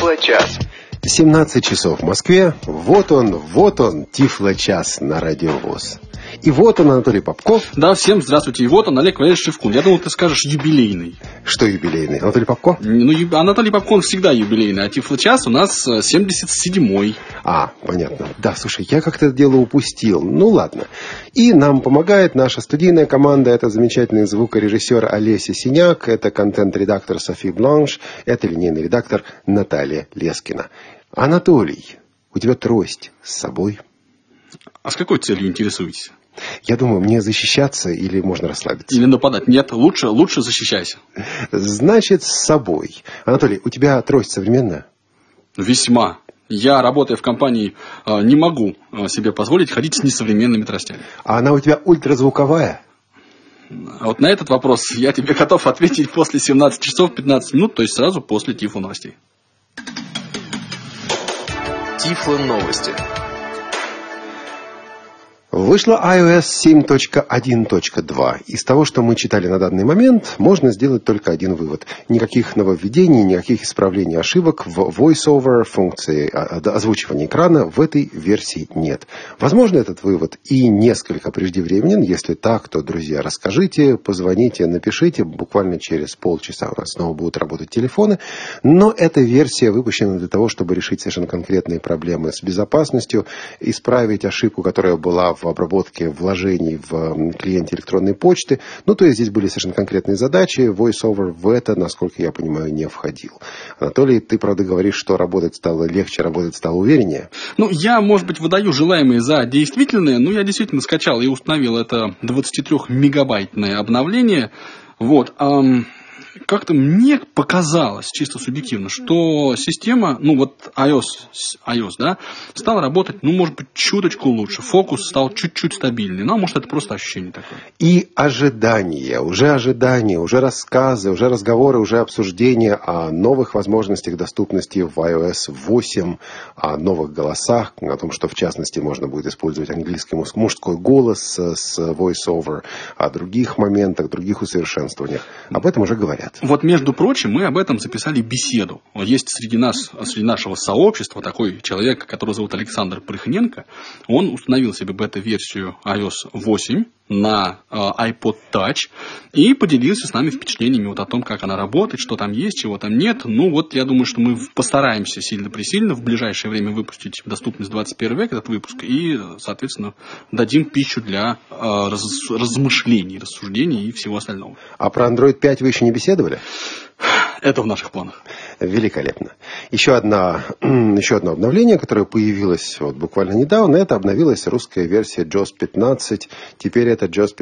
Тифло-час. 17 часов в Москве. Вот он, Тифло-час на Радио ВОС. И вот он, Анатолий Попков. Да, всем здравствуйте. И вот он, Олег Валерьевич Шевкун. Я думал, ты скажешь юбилейный. Что юбилейный? Анатолий Попков? Анатолий Попков всегда юбилейный, а Тифло-час у нас 77-й. Понятно. Да, слушай, я как-то это дело упустил. Ну, ладно. И нам помогает наша студийная команда. Это замечательный звукорежиссер Олеся Синяк, это контент-редактор Софи Бланш, это линейный редактор Наталья Лескина. Анатолий, у тебя трость с собой? А с какой целью интересуетесь? Я думаю, мне защищаться или можно расслабиться? Или нападать? Нет, лучше защищайся. Значит, с собой. Анатолий, у тебя трость современная? Весьма. Я, работая в компании, не могу себе позволить ходить с несовременными тростями. А она у тебя ультразвуковая? А вот на этот вопрос я тебе готов ответить после 17 часов 15 минут, то есть сразу после Тифло новостей. Тифло новости. Вышла iOS 7.1.2. Из того, что мы читали на данный момент, можно сделать только один вывод. Никаких нововведений, никаких исправлений ошибок в VoiceOver, функции озвучивания экрана в этой версии нет. Возможно, этот вывод и несколько преждевременен. Если так, то, друзья, расскажите, позвоните, напишите. Буквально через полчаса у нас снова будут работать телефоны. Но эта версия выпущена для того, чтобы решить совершенно конкретные проблемы с безопасностью, исправить ошибку, которая была в обработке вложений в клиенте электронной почты. То есть здесь были совершенно конкретные задачи. VoiceOver в это, насколько я понимаю, не входил. Анатолий, ты, правда, говоришь, что работать стало легче, работать стало увереннее? Я, может быть, выдаю желаемые за действительные, но я действительно скачал и установил это 23-мегабайтное обновление. Как-то мне показалось, чисто субъективно, что система, iOS, да, стала работать, может быть, чуточку лучше. Фокус стал чуть-чуть стабильнее. Может, это просто ощущение такое. И ожидания, уже рассказы, уже разговоры, уже обсуждения о новых возможностях доступности в iOS 8, о новых голосах, о том, что, в частности, можно будет использовать английский мужской голос с VoiceOver, о других моментах, других усовершенствованиях. Об этом уже говорят. Между прочим, мы об этом записали беседу. Есть среди нашего сообщества такой человек, которого зовут Александр Прыхненко. Он установил себе бета-версию iOS 8 на iPod Touch и поделился с нами впечатлениями о том, как она работает, что там есть, чего там нет. Я думаю, что мы постараемся сильно-пресильно в ближайшее время выпустить в доступность 21 век этот выпуск и, соответственно, дадим пищу для размышлений, рассуждений и всего остального. А про Android 5 вы еще не беседовали? Это в наших планах. Великолепно. Еще одно обновление, которое появилось буквально недавно, это обновилась русская версия JAWS 15. Теперь это JAWS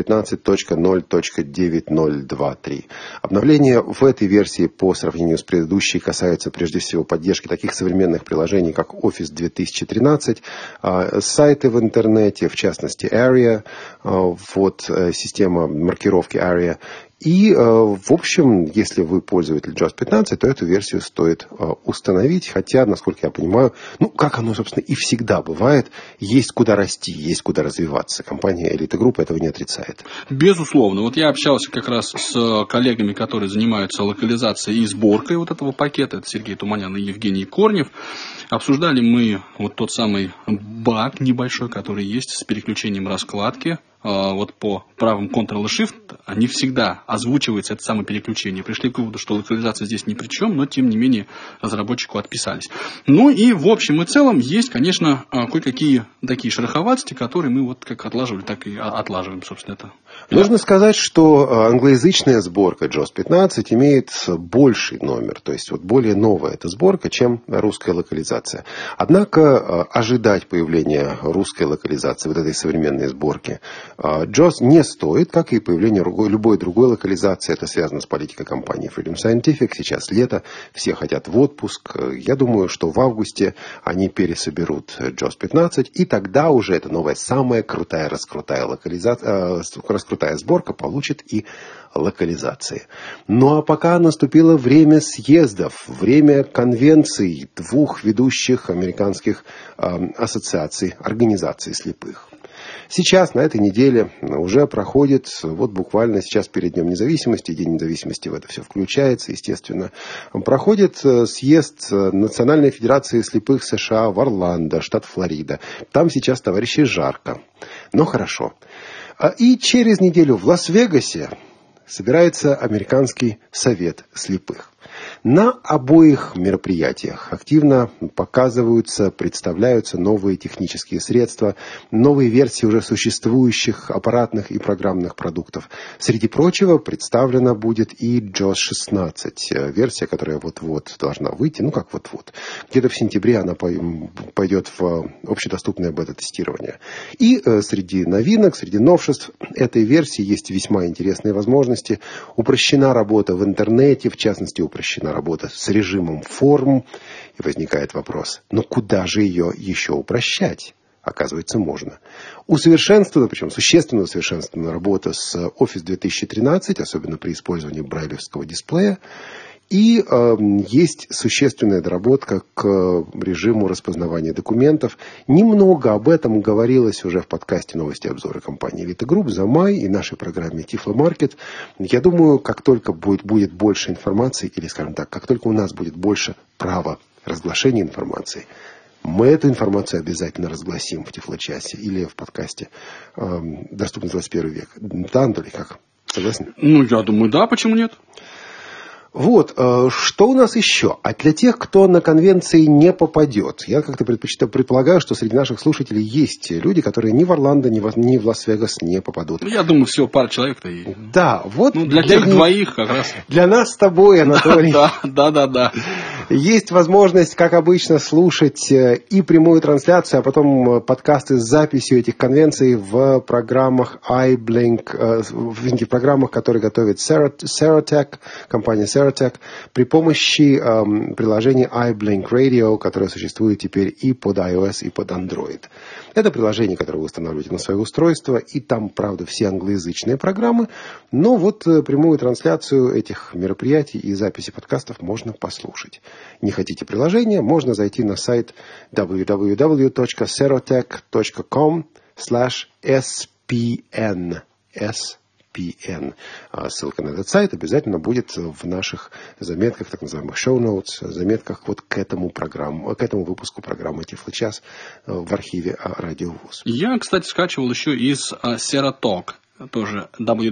15.0.9023. Обновление в этой версии по сравнению с предыдущей касается прежде всего поддержки таких современных приложений, как Office 2013, сайты в интернете, в частности ARIA, система маркировки ARIA. И, в общем, если вы пользователь JAWS 15, то эту версию стоит установить. Хотя, насколько я понимаю, как оно, собственно, и всегда бывает, есть куда расти, есть куда развиваться. Компания Elite Group этого не отрицает. Безусловно. Я общался как раз с коллегами, которые занимаются локализацией и сборкой этого пакета. Это Сергей Туманян и Евгений Корнев. Обсуждали мы тот самый баг небольшой, который есть с переключением раскладки. По правым Ctrl и Shift не всегда озвучивается это самое переключение. Пришли к выводу, что локализация здесь ни при чем, но тем не менее разработчику отписались. И в общем и целом есть, конечно, кое-какие такие шероховатости, которые мы как отлаживали, так и отлаживаем, собственно, это. Нужно сказать, что англоязычная сборка JAWS 15 имеет больший номер, то есть более новая эта сборка, чем русская локализация. Однако ожидать появления русской локализации, этой современной сборки, JAWS не стоит, как и появление любой другой локализации. Это связано с политикой компании Freedom Scientific. Сейчас лето, все хотят в отпуск. Я думаю, что в августе они пересоберут JAWS 15, и тогда уже эта новая, самая крутая, раскрутая сборка получит и локализации. А пока наступило время съездов, время конвенций двух ведущих американских организаций слепых. Сейчас, на этой неделе, уже проходит, вот буквально сейчас перед Днем независимости, День независимости в это все включается, естественно, проходит съезд Национальной Федерации слепых США в Орландо, штат Флорида. Там сейчас, товарищи, жарко, но хорошо. И через неделю в Лас-Вегасе собирается Американский совет слепых. На обоих мероприятиях активно показываются, представляются новые технические средства, новые версии уже существующих аппаратных и программных продуктов. Среди прочего представлена будет и JAWS 16, версия, которая вот-вот должна выйти, ну как вот-вот. Где-то в сентябре она пойдет в общедоступное бета-тестирование. И среди новинок, среди новшеств этой версии есть весьма интересные возможности. Упрощена работа в интернете, в частности, упрощена работа с режимом форм. И возникает вопрос, но куда же ее еще упрощать? Оказывается, можно. Усовершенствована, причем существенно усовершенствована работа с Office 2013, особенно при использовании брайлевского дисплея. И есть существенная доработка к режиму распознавания документов. Немного об этом говорилось уже в подкасте «Новости и обзоры» компании Vita Group за май и нашей программе Tiflo Market. Я думаю, как только будет больше информации, или, скажем так, как только у нас будет больше права разглашения информации, мы эту информацию обязательно разгласим в Тифло-часе или в подкасте «Доступный 21 век». Да, Анатолий, как? Согласен? Ну, я думаю, да, почему нет? Вот, что у нас еще? А для тех, кто на конвенции не попадет, я как-то предполагаю, что среди наших слушателей есть люди, которые ни в Орландо, ни в Лас-Вегас не попадут. Я думаю, всего пара человек-то и... Да, вот... Ну, для тех двоих как раз. Для нас с тобой, Анатолий. Да. Есть возможность, как обычно, слушать и прямую трансляцию, а потом подкасты с записью этих конвенций в программах iBlink, в программах, которые готовит Seratech, компания Seratech, при помощи приложения iBlink Radio, которое существует теперь и под iOS, и под Android. Это приложение, которое вы устанавливаете на свое устройство, и там, правда, все англоязычные программы, но вот прямую трансляцию этих мероприятий и записи подкастов можно послушать. Не хотите приложения, можно зайти на сайт www.serotech.com/spn. SPN. Ссылка на этот сайт обязательно будет в наших заметках, так называемых show notes, заметках вот к этому выпуску программы Тифло-час в архиве Радио ВУЗ. Я, кстати, скачивал еще из Serotalk, тоже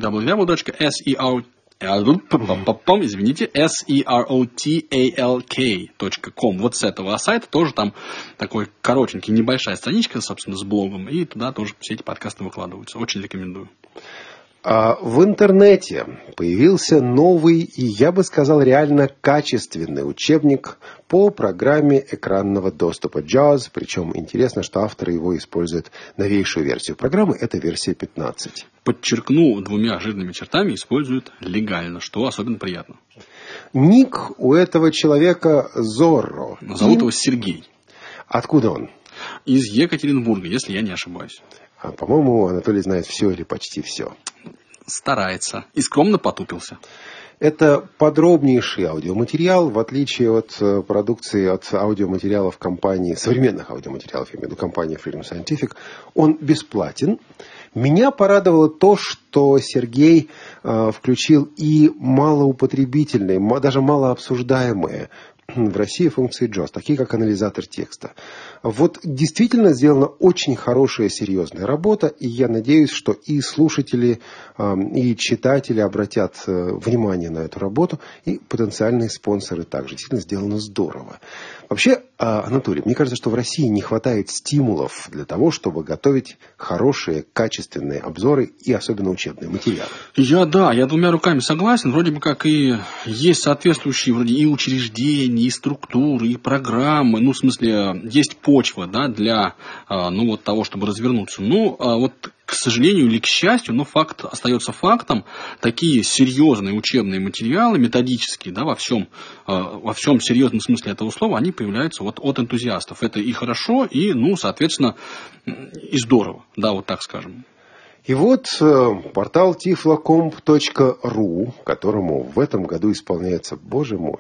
serotalk.com. Вот с этого сайта тоже там такой коротенький, небольшая страничка, собственно, с блогом, и туда тоже все эти подкасты выкладываются. Очень рекомендую. В интернете появился новый и, я бы сказал, реально качественный учебник по программе экранного доступа JAWS. Причем интересно, что авторы его используют новейшую версию программы. Это версия 15. Подчеркну двумя жирными чертами, используют легально, что особенно приятно. Ник у этого человека Зорро. Зовут его Сергей. Откуда он? Из Екатеринбурга, если я не ошибаюсь. По-моему, Анатолий знает все или почти все. Старается. И скромно потупился. Это подробнейший аудиоматериал, в отличие от продукции, от аудиоматериалов компании, современных аудиоматериалов, я имею в виду компании Freedom Scientific. Он бесплатен. Меня порадовало то, что Сергей включил и малоупотребительные, даже малообсуждаемые в России функции JAWS, такие как анализатор текста. Вот действительно сделана очень хорошая, серьезная работа, и я надеюсь, что и слушатели, и читатели обратят внимание на эту работу, и потенциальные спонсоры также. Действительно сделано здорово. Вообще, Анатолий, мне кажется, что в России не хватает стимулов для того, чтобы готовить хорошие, качественные обзоры и особенно учебные материалы. Я двумя руками согласен. Вроде бы как и есть соответствующие вроде и учреждения, и структуры, и программы. Ну, в смысле, есть почва, да, для вот того, чтобы развернуться. Но вот, к сожалению или к счастью, но факт остается фактом. Такие серьезные учебные материалы, методические, да, во всем серьезном смысле этого слова, они появляются вот от энтузиастов. Это и хорошо, и, соответственно, и здорово, да, вот так скажем. И вот портал tiflocomp.ru, которому в этом году исполняется, боже мой,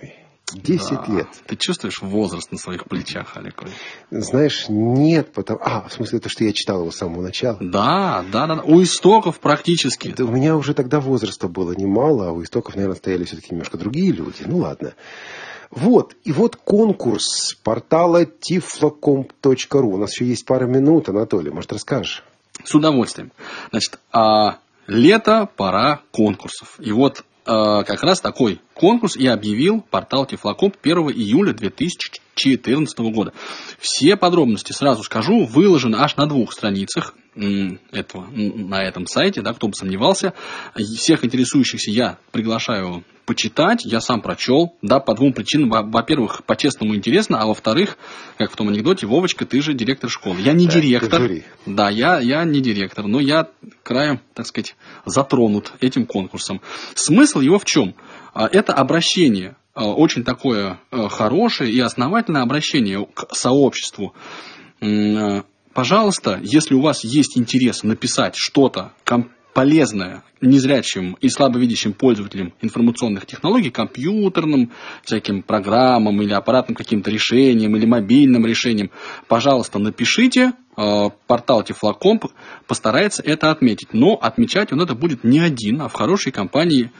10 лет. Ты чувствуешь возраст на своих плечах, Олег? Знаешь, нет, в смысле, то, что я читал его с самого начала. Да. У истоков практически. У меня уже тогда возраста было немало, а у истоков, наверное, стояли все-таки немножко другие люди. Ну, ладно. И вот конкурс портала tiflocomp.ru. У нас еще есть пара минут, Анатолий, может, расскажешь? С удовольствием. Значит, лето, пора конкурсов. И вот как раз такой конкурс и объявил портал Tiflocomp 1 июля 2014 года. Все подробности, сразу скажу, выложены аж на 2 страницах на этом сайте, да, кто бы сомневался. Всех интересующихся я приглашаю почитать, я сам прочел, да, по 2 причинам. Во-первых, по-честному интересно, а во-вторых, как в том анекдоте, Вовочка, ты же директор школы. Я не директор. Да, я не директор, но я краем, так сказать, затронут этим конкурсом. Смысл его в чем? Это обращение, очень такое хорошее и основательное обращение к сообществу. Пожалуйста, если у вас есть интерес написать что-то полезное незрячим и слабовидящим пользователям информационных технологий, компьютерным всяким программам или аппаратным каким-то решением или мобильным решением, пожалуйста, напишите. Портал Tiflocomp постарается это отметить. Но отмечать он это будет не один, а в хорошей компании,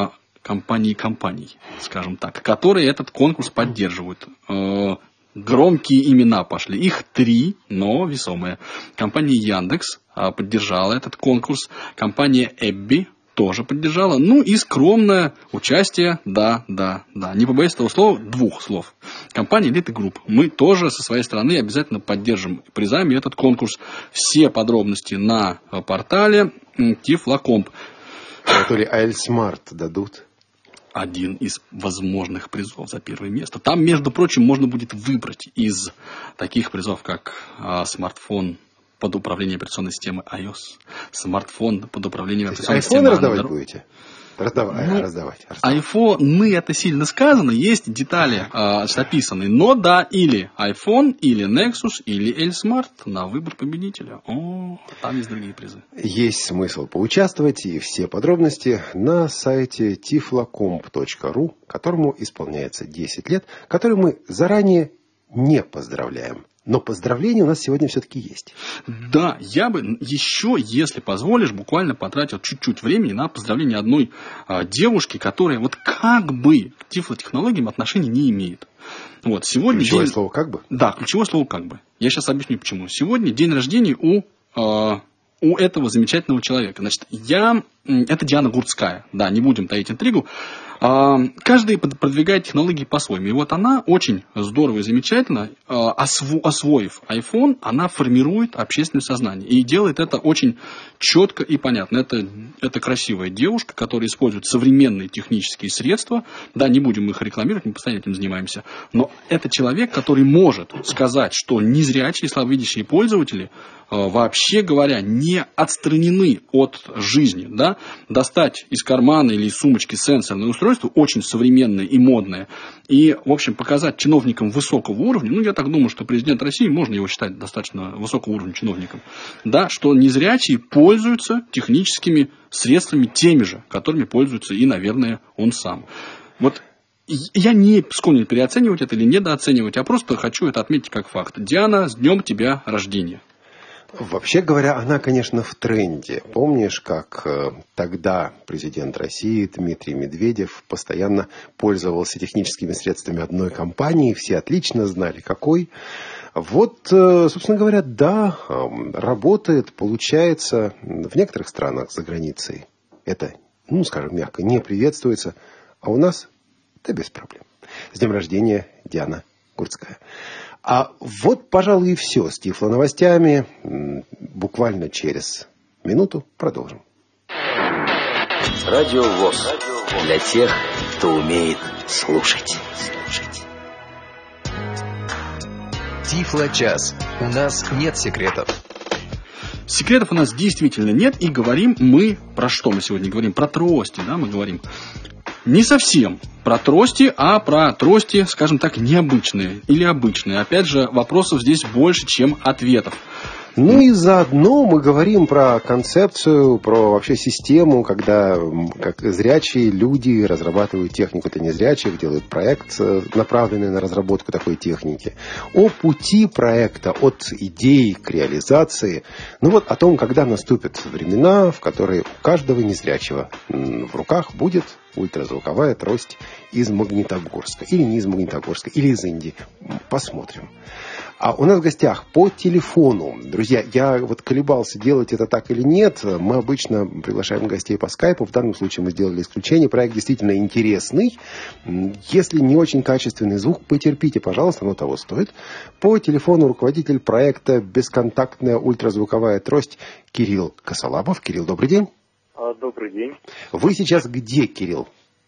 скажем так, которые этот конкурс поддерживают. Громкие имена пошли. Их 3, но весомые. Компания Яндекс поддержала этот конкурс. Компания Эбби тоже поддержала. Ну и скромное участие, да, не побоюсь этого слова, 2 слов. Компания Elite Group. Мы тоже со своей стороны обязательно поддержим призами этот конкурс. Все подробности на портале Tiflocomp. Анатолий, а Эльсмарт дадут? Один из возможных призов за 1 место. Там, между прочим, можно будет выбрать из таких призов, как смартфон под управлением операционной системы iOS, смартфон под управлением операционной системы Android. Раздавать будете? Раздавать. Айфоны, это сильно сказано, есть детали описаны. Но да, или iPhone, или Nexus, или L-Smart на выбор победителя. Там есть другие призы. Есть смысл поучаствовать, и все подробности на сайте tiflocomp.ru, которому исполняется 10 лет, который мы заранее не поздравляем. Но поздравления у нас сегодня все-таки есть. Да, я бы еще, если позволишь, буквально потратил чуть-чуть времени на поздравление одной девушки, которая вот как бы к тифлотехнологиям отношения не имеет. Вот, сегодня ключевое слово «как бы»? Да, ключевое слово «как бы». Я сейчас объясню, почему. Сегодня день рождения у этого замечательного человека. Значит, это Диана Гурцкая. Да, не будем таить интригу. Каждый продвигает технологии по-своему. И вот она очень здорово и замечательно, освоив iPhone, она формирует общественное сознание. И делает это очень четко и понятно. Это красивая девушка, которая использует современные технические средства. Да, не будем их рекламировать, мы постоянно этим занимаемся. Но это человек, который может сказать, что незрячие и слабовидящие пользователи, вообще говоря, не отстранены от жизни. Да? Достать из кармана или из сумочки сенсорное устройство, очень современное и модное, и, в общем, показать чиновникам высокого уровня, я так думаю, что президент России, можно его считать достаточно высокого уровня чиновником, да, что незрячие пользуются техническими средствами теми же, которыми пользуется и, наверное, он сам. Вот я не склонен переоценивать это или недооценивать, а просто хочу это отметить как факт. Диана, с днем тебя рождения. Вообще говоря, она, конечно, в тренде. Помнишь, как тогда президент России Дмитрий Медведев постоянно пользовался техническими средствами одной компании, все отлично знали, какой. Вот, собственно говоря, да, работает, получается в некоторых странах за границей. Это, скажем мягко, не приветствуется, а у нас да без проблем. С днем рождения, Диана Гурцкая. А вот, пожалуй, и все с Тифло-новостями. Буквально через минуту продолжим. Радио ВОС. Для тех, кто умеет слушать. Тифло-час. У нас нет секретов. Секретов у нас действительно нет. И говорим мы про что мы сегодня говорим? Про трости, да, мы говорим. Не совсем про трости, а про трости, скажем так, необычные или обычные. Опять же, вопросов здесь больше, чем ответов. Ну и заодно мы говорим про концепцию, про вообще систему, когда как зрячие люди разрабатывают технику для незрячих, делают проект, направленный на разработку такой техники. О пути проекта от идеи к реализации. Ну вот о том, когда наступят времена, в которые у каждого незрячего в руках будет ультразвуковая трость из Магнитогорска. Или не из Магнитогорска, или из Индии. Посмотрим. А у нас в гостях по телефону. Друзья, я вот колебался, делать это так или нет. Мы обычно приглашаем гостей по скайпу. В данном случае мы сделали исключение. Проект действительно интересный. Если не очень качественный звук, потерпите, пожалуйста, оно того стоит. По телефону руководитель проекта «Бесконтактная ультразвуковая трость» Кирилл Косолапов. Кирилл, добрый день. Добрый день. Вы сейчас где, Кирилл?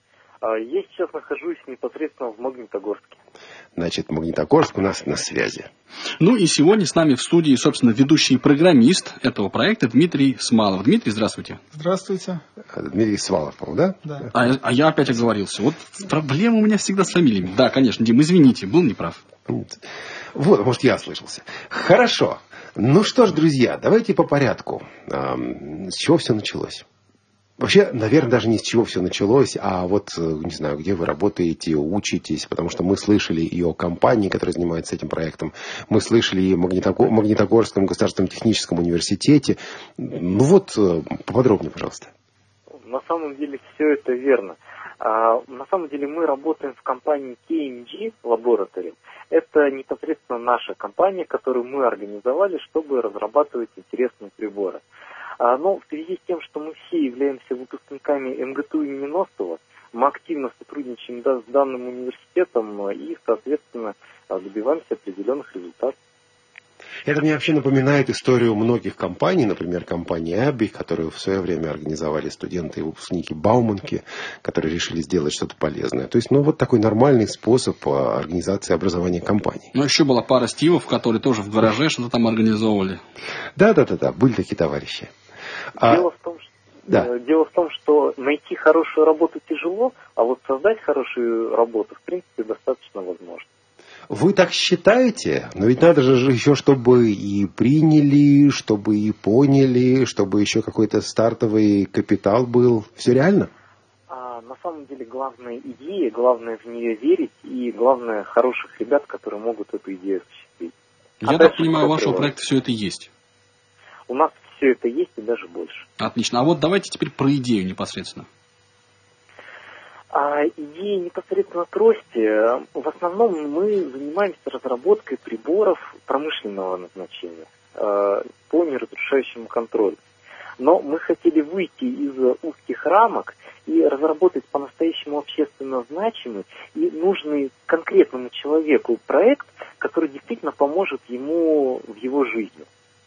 Я сейчас нахожусь непосредственно в Магнитогорске. Значит, Магнитогорск у нас на связи. Ну и сегодня с нами в студии, собственно, ведущий программист этого проекта Дмитрий Смалов. Дмитрий, здравствуйте. Здравствуйте. Дмитрий Смалов, да? Да. А я опять оговорился. Вот проблема у меня всегда с фамилиями. Да, конечно, Дим, извините, был неправ. Вот, может, я ослышался. Хорошо. Ну что ж, друзья, давайте по порядку. С чего все началось? Вообще, наверное, даже не с чего все началось, а вот, не знаю, где вы работаете, учитесь, потому что мы слышали и о компании, которая занимается этим проектом, мы слышали и о Магнитогорском государственном техническом университете. Ну вот, поподробнее, пожалуйста. На самом деле все это верно. На самом деле мы работаем в компании KMG Laboratory. Это непосредственно наша компания, которую мы организовали, чтобы разрабатывать интересные приборы. Но в связи с тем, что мы все являемся выпускниками МГТУ имени Ностова, мы активно сотрудничаем с данным университетом и, соответственно, добиваемся определенных результатов. Это мне вообще напоминает историю многих компаний, например, компании Abby, которую в свое время организовали студенты и выпускники Бауманки, которые решили сделать что-то полезное. То есть, ну, вот такой нормальный способ организации образования компаний. Ну, еще была пара Стивов, которые тоже в гараже что-то там организовывали. Да, были такие товарищи. Дело в том, что найти хорошую работу тяжело, а вот создать хорошую работу, в принципе, достаточно возможно. Вы так считаете? Но ведь надо же еще, чтобы и приняли, чтобы и поняли, чтобы еще какой-то стартовый капитал был. Все реально? На самом деле главная идея, главное в нее верить и главное хороших ребят, которые могут эту идею осуществить. Я так понимаю, у вашего проекта все это есть. У нас все это есть и даже больше. Отлично. А вот давайте теперь про идею непосредственно. Идея непосредственно трости. В основном мы занимаемся разработкой приборов промышленного назначения по неразрушающему контролю. Но мы хотели выйти из узких рамок и разработать по-настоящему общественно значимый и нужный конкретному человеку проект, который действительно поможет ему в его жизни.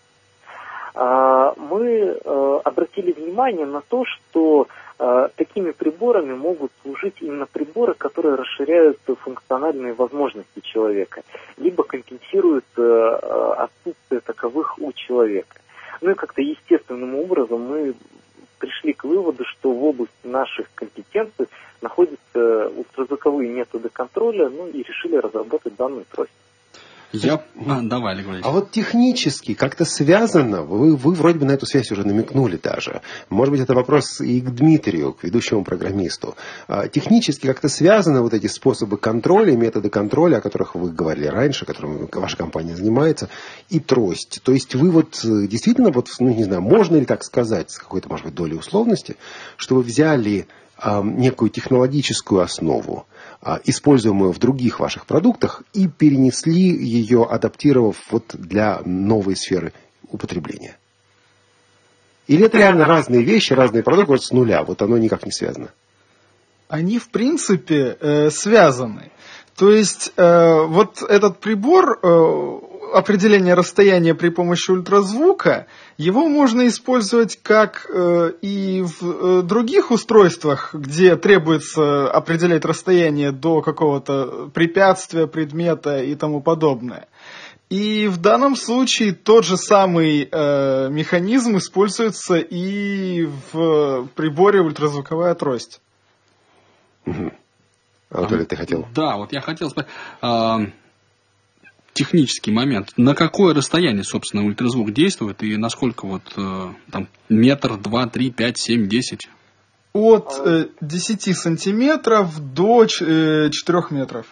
Мы обратили внимание на то, что такими приборами могут служить именно приборы, которые расширяют функциональные возможности человека, либо компенсируют отсутствие таковых у человека. Ну и как-то естественным образом мы пришли к выводу, что в области наших компетенций находятся ультразвуковые методы контроля, ну и решили разработать данную трость. Давай, Олег Валерьевич. А вот технически как-то связано, вы вроде бы на эту связь уже намекнули даже. Может быть, это вопрос и к Дмитрию, к ведущему программисту. Технически как-то связаны вот эти способы контроля, методы контроля, о которых вы говорили раньше, которым ваша компания занимается, и трость. То есть вы вот действительно, вот, ну, не знаю, можно ли так сказать, с какой-то, может быть, долей условности, что вы взяли некую технологическую основу, используемую в других ваших продуктах, и перенесли ее, адаптировав вот для новой сферы употребления? Или это реально разные вещи, разные продукты, вот с нуля, вот оно никак не связано? Они, в принципе, связаны. То есть, вот этот прибор определения расстояния при помощи ультразвука, его можно использовать как и в других устройствах, где требуется определять расстояние до какого-то препятствия, предмета и тому подобное. И в данном случае тот же самый механизм используется и в приборе ультразвуковая трость. Анатолий, ты хотел? Да, вот я хотел сказать. технический момент. На какое расстояние, собственно, ультразвук действует и насколько вот там метр, 2, 3, 5, 7, 10? От 10 сантиметров до 4 метров.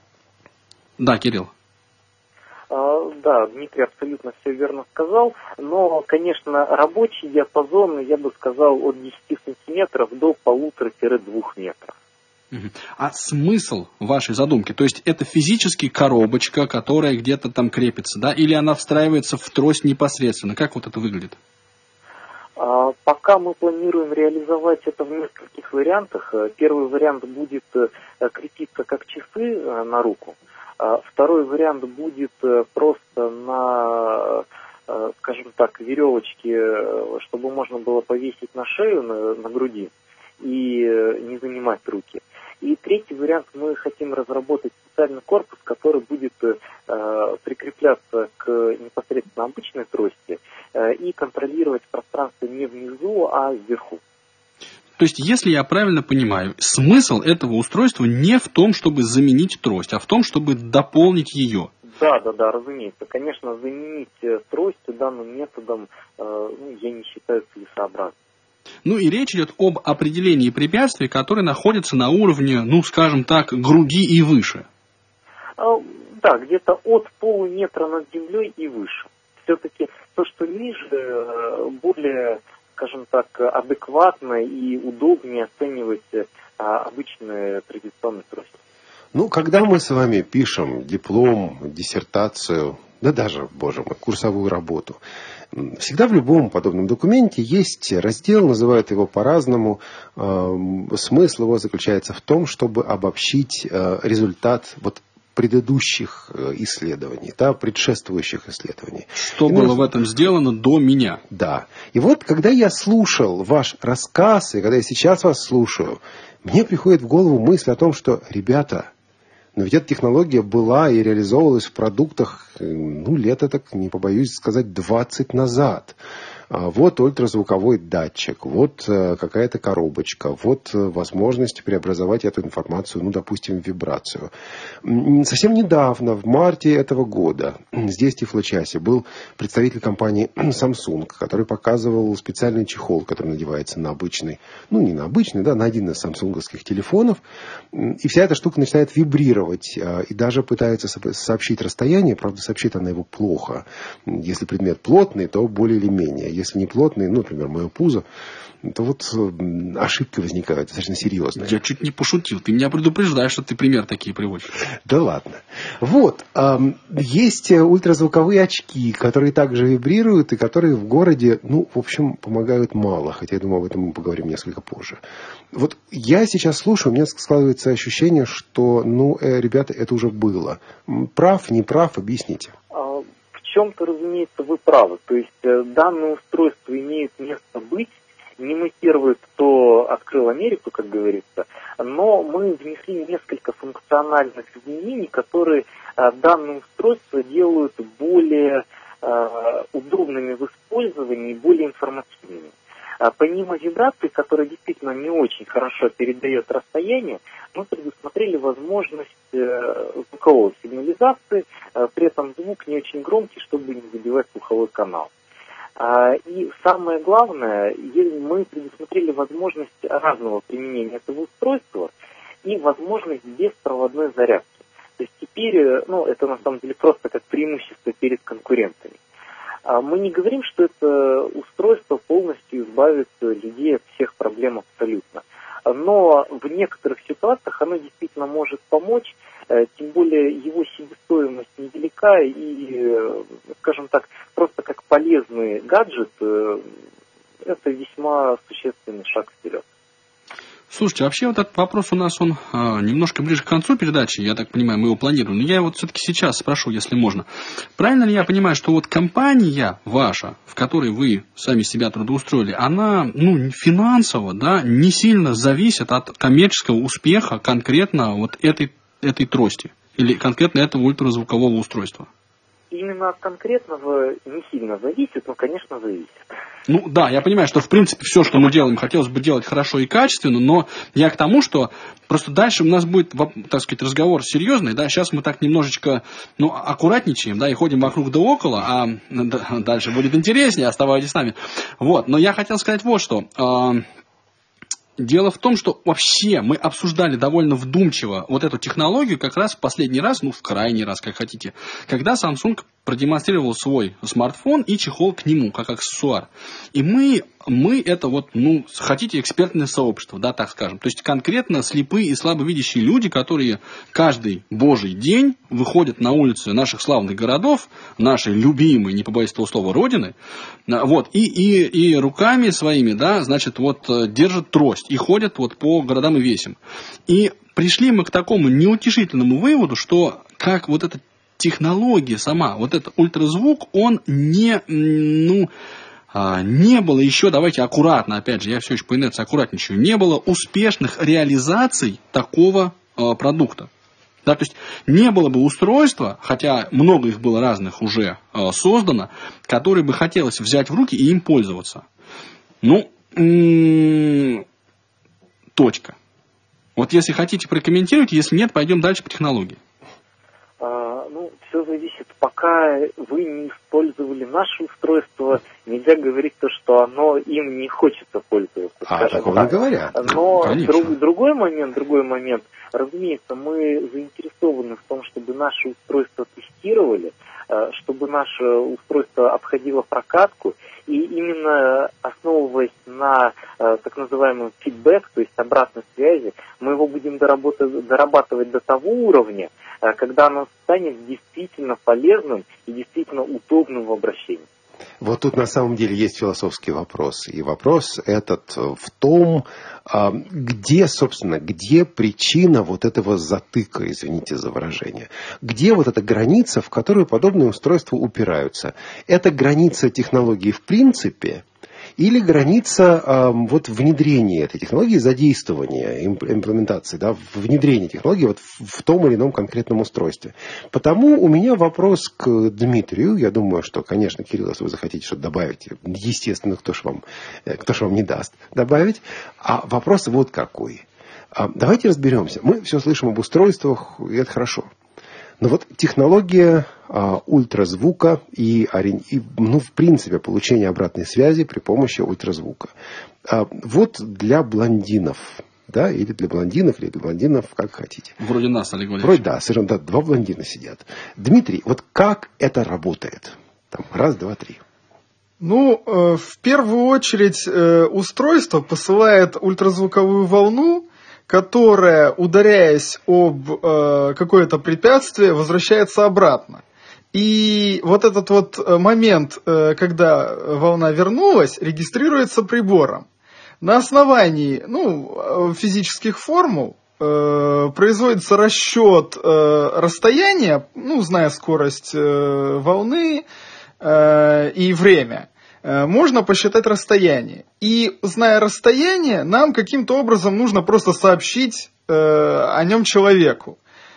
Да, Кирилл. Да, Дмитрий абсолютно все верно сказал, но, конечно, рабочий диапазон, я бы сказал, от 10 сантиметров до 1,5-2 метров. А смысл вашей задумки? То есть это физически коробочка, которая где-то там крепится, да? Или она встраивается в трость непосредственно? Как вот это выглядит? Пока мы планируем реализовать это в нескольких вариантах. Первый вариант будет крепиться как часы на руку. Второй вариант будет просто на, скажем так, веревочке, чтобы можно было повесить на шею, на груди и не занимать руки. И третий вариант, мы хотим разработать специальный корпус, который будет прикрепляться к непосредственно обычной трости и контролировать пространство не внизу, а вверху. То есть, если я правильно понимаю, смысл этого устройства не в том, чтобы заменить трость, а в том, чтобы дополнить ее. Да, разумеется. Конечно, заменить трость данным методом я не считаю целесообразным. Ну и речь идет об определении препятствий, которые находятся на уровне, ну скажем так, груди и выше. Да, где-то от полуметра над землей и выше. Все-таки то, что ниже, более, скажем так, адекватно и удобнее оценивать обычные традиционные трости. Ну, когда мы с вами пишем диплом, диссертацию, да даже, боже мой, курсовую работу, всегда в любом подобном документе есть раздел, называют его по-разному. Смысл его заключается в том, чтобы обобщить результат предыдущих исследований, предшествующих исследований. Что было в этом сделано до меня. Да. И вот, когда я слушал ваш рассказ, и когда я сейчас вас слушаю, мне приходит в голову мысль о том, что, ребята, но ведь эта технология была и реализовывалась в продуктах, лет так, не побоюсь сказать, 20 назад. Вот ультразвуковой датчик, вот какая-то коробочка, вот возможность преобразовать эту информацию, допустим, в вибрацию. Совсем недавно, в марте этого года, здесь в Тифлочасе был представитель компании Samsung, который показывал специальный чехол, который надевается на обычный, не на обычный, на один из самсунговских телефонов. И вся эта штука начинает вибрировать и даже пытается сообщить расстояние, правда, сообщит она его плохо. Если предмет плотный, то более или менее. Если не плотный, например, мое пузо, то ошибки возникают достаточно серьезные. Я чуть не пошутил. Ты меня предупреждаешь, что ты пример такие приводишь. Да ладно. Есть ультразвуковые очки, которые также вибрируют и которые в городе, в общем, помогают мало. Хотя, я думаю, об этом мы поговорим несколько позже. Я сейчас слушаю, у меня складывается ощущение, что, ребята, это уже было. Прав, не прав, объясните. В чем-то, разумеется, вы правы. То есть данное устройство имеет место быть. Не мы первые, кто открыл Америку, как говорится, но мы внесли несколько функциональных изменений, которые данное устройство делают более удобными в использовании, более информативными. Помимо вибрации, которая действительно не очень хорошо передает расстояние, мы предусмотрели возможность звуковой сигнализации, при этом звук не очень громкий, чтобы не забивать слуховой канал. И самое главное, мы предусмотрели возможность разного применения этого устройства и возможность беспроводной зарядки. То есть теперь, это на самом деле просто как преимущество перед конкурентами. Мы не говорим, что это устройство полностью избавит людей от всех проблем абсолютно. Но в некоторых ситуациях оно действительно может помочь, тем более его себестоимость невелика и, скажем так, просто как полезный гаджет, это весьма существенный шаг вперед. Слушайте, вообще этот вопрос у нас, он немножко ближе к концу передачи, я так понимаю, мы его планируем. Но я все-таки сейчас спрошу, если можно. Правильно ли я понимаю, что компания ваша, в которой вы сами себя трудоустроили, она, финансово, не сильно зависит от коммерческого успеха конкретно этой трости или конкретно этого ультразвукового устройства? именно от конкретного не сильно зависит, но, конечно, зависит. Ну да, я понимаю, что в принципе все, что мы делаем, хотелось бы делать хорошо и качественно, но я к тому, что просто дальше у нас будет, так сказать, разговор серьезный, да, сейчас мы так немножечко, аккуратничаем, да, и ходим вокруг да около, а дальше будет интереснее, оставайтесь с нами. Вот, но я хотел сказать вот что. Дело в том, что вообще мы обсуждали довольно вдумчиво вот эту технологию как раз в последний раз, в крайний раз, как хотите, когда Samsung продемонстрировал свой смартфон и чехол к нему, как аксессуар. И мы это хотите, экспертное сообщество, да, так скажем. То есть конкретно слепые и слабовидящие люди, которые каждый божий день выходят на улицы наших славных городов, нашей любимой, не побоюсь этого слова, родины, вот, и руками своими, да, значит, держат трость и ходят по городам и весям. И пришли мы к такому неутешительному выводу, что как эта технология сама, этот ультразвук, он не было еще, давайте аккуратно, опять же, я все еще по инерции аккуратничаю, не было успешных реализаций такого продукта. Да, то есть не было бы устройства, хотя много их было разных уже создано, которые бы хотелось взять в руки и им пользоваться. Точка. Вот если хотите, прокомментируйте, если нет, пойдем дальше по технологии. Все зависит. Пока вы не использовали наше устройство, нельзя говорить то, что оно им не хочется пользоваться. Такого не говорят. Но другой момент, разумеется, мы заинтересованы в том, чтобы наше устройство тестировали, чтобы наше устройство обходило прокатку, и именно основываясь на так называемом фидбэк, то есть обратной связи, мы его будем дорабатывать до того уровня, когда оно станет действительно полезным и действительно удобным в обращении. Вот тут на самом деле есть философский вопрос. И вопрос этот в том, где причина этого затыка, извините за выражение. Где эта граница, в которую подобные устройства упираются? Это граница технологии в принципе или граница внедрения этой технологии, задействования, имплементации, да, внедрения технологии в том или ином конкретном устройстве. Потому у меня вопрос к Дмитрию. Я думаю, что, конечно, Кирилл, если вы захотите что-то добавить, естественно, кто ж вам не даст добавить. А вопрос вот какой. Давайте разберемся. Мы все слышим об устройствах, и это хорошо. Но технология ультразвука и в принципе, получение обратной связи при помощи ультразвука. Для блондинов, да, или для блондинок, или для блондинов, как хотите. Вроде нас, Олег Валерьевич. Вроде, да, совершенно, да, два блондина сидят. Дмитрий, как это работает? Раз, два, три. В первую очередь устройство посылает ультразвуковую волну, которая, ударяясь об какое-то препятствие, возвращается обратно. И этот момент, когда волна вернулась, регистрируется прибором. На основании физических формул производится расчет расстояния, зная скорость волны и время. Можно посчитать расстояние. И, зная расстояние, нам каким-то образом нужно просто сообщить о нем человеку.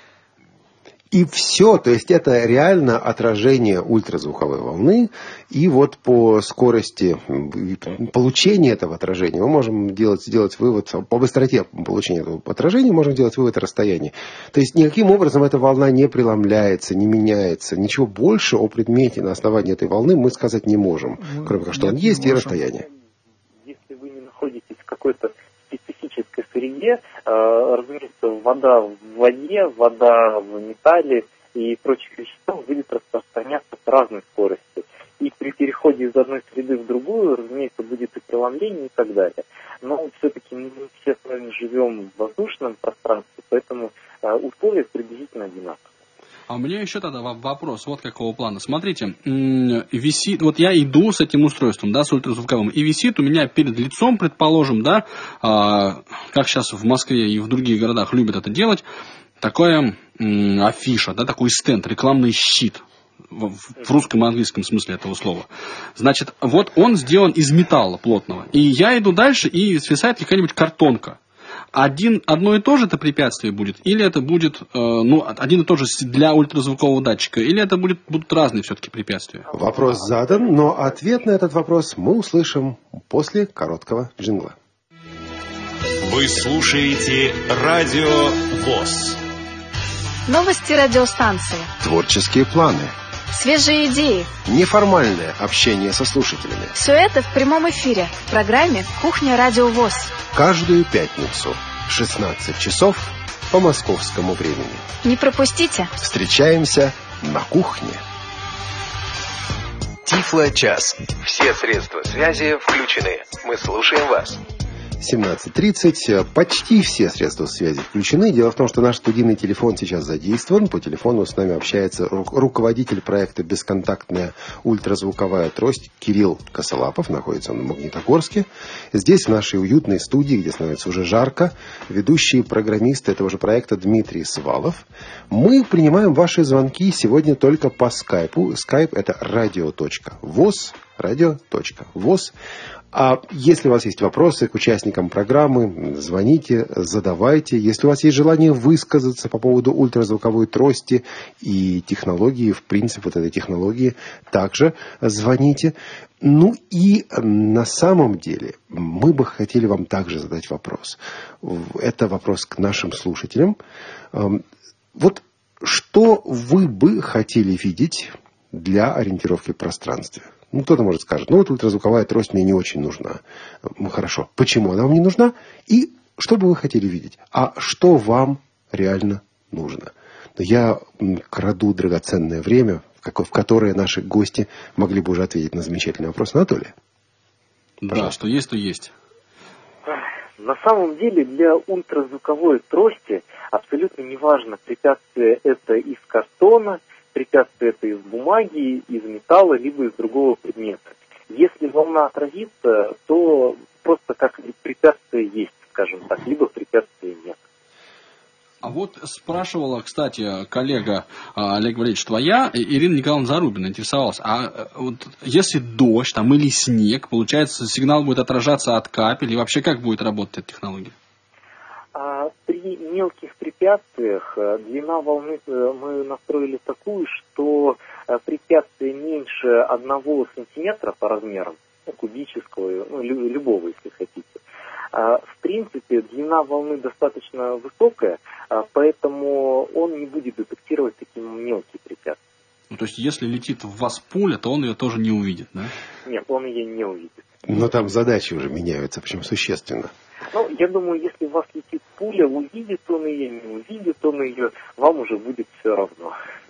И все, то есть это реально отражение ультразвуковой волны. И по скорости получения этого отражения мы можем сделать вывод, по быстроте получения этого отражения можем делать вывод о расстоянии. То есть никаким образом эта волна не преломляется, не меняется. Ничего больше о предмете на основании этой волны мы сказать не можем. Кроме как, что он есть и расстояние. Если вы не находитесь в какой-то специфической среде, разумеется, вода в воде, вода в металле и прочих веществах будет распространяться с разной скоростью. И при переходе из одной среды в другую, разумеется, будет и преломление и так далее. Но все-таки мы все с вами живем в воздушном пространстве, поэтому условия приблизительно одинаковые. А у меня еще тогда вопрос вот какого плана. Смотрите, висит, я иду с этим устройством, да, с ультразвуковым, и висит у меня перед лицом, предположим, да, как сейчас в Москве и в других городах любят это делать, такая афиша, да, такой стенд, рекламный щит. В русском и английском смысле этого слова. Значит, он сделан из металла плотного. И я иду дальше, и свисает какая-нибудь картонка. одно и то же это препятствие будет, или это будет один и тот же для ультразвукового датчика, или это будут разные все-таки препятствия? Вопрос задан, но ответ на этот вопрос мы услышим после короткого джингла. Вы слушаете Радио ВОС. Новости радиостанции. Творческие планы. Свежие идеи. Неформальное общение со слушателями. Все это в прямом эфире в программе «Кухня Радио ВОС». Каждую пятницу в 16 часов по московскому времени. Не пропустите. Встречаемся на кухне. Тифло-час. Все средства связи включены. Мы слушаем вас. 17:30. Почти все средства связи включены. Дело в том, что наш студийный телефон сейчас задействован. По телефону с нами общается руководитель проекта «Бесконтактная ультразвуковая трость» Кирилл Косолапов. Находится он в Магнитогорске. Здесь, в нашей уютной студии, где становится уже жарко, ведущий программист этого же проекта Дмитрий Свалов. Мы принимаем ваши звонки сегодня только по скайпу. Скайп — это radio.voz. Radio.voz. А если у вас есть вопросы к участникам программы, звоните, задавайте. Если у вас есть желание высказаться по поводу ультразвуковой трости и технологии, в принципе, вот этой технологии, также звоните. Ну и на самом деле мы бы хотели вам также задать вопрос. Это вопрос к нашим слушателям. Вот что вы бы хотели видеть для ориентировки в пространстве? Ну, кто-то может сказать, вот ультразвуковая трость мне не очень нужна. Ну, хорошо. Почему она вам не нужна? И что бы вы хотели видеть? А что вам реально нужно? Я краду драгоценное время, в которое наши гости могли бы уже ответить на замечательный вопрос. Анатолий? Да, что есть, то есть. На самом деле для ультразвуковой трости абсолютно неважно, препятствие это из картона, препятствие это из бумаги, из металла, либо из другого предмета. Если волна отразится, то просто как препятствие есть, скажем так, либо препятствия нет. А вот спрашивала, кстати, коллега Олег Валерьевич, твоя, Ирина Николаевна Зарубина, интересовалась, а вот если дождь там, или снег, получается, сигнал будет отражаться от капель, и вообще как будет работать эта технология? При мелких препятствиях длина волны мы настроили такую, что препятствие меньше 1 сантиметра по размерам, кубического, любого, если хотите. В принципе, длина волны достаточно высокая, поэтому он не будет детектировать такие мелкие препятствия. Ну, то есть, если летит в вас пуля, то он ее тоже не увидит, да? Нет, он ее не увидит. Но там задачи уже меняются, причем существенно. Ну, я думаю, если у вас летит пуля, увидит он ее, не увидит он ее, вам уже будет все равно.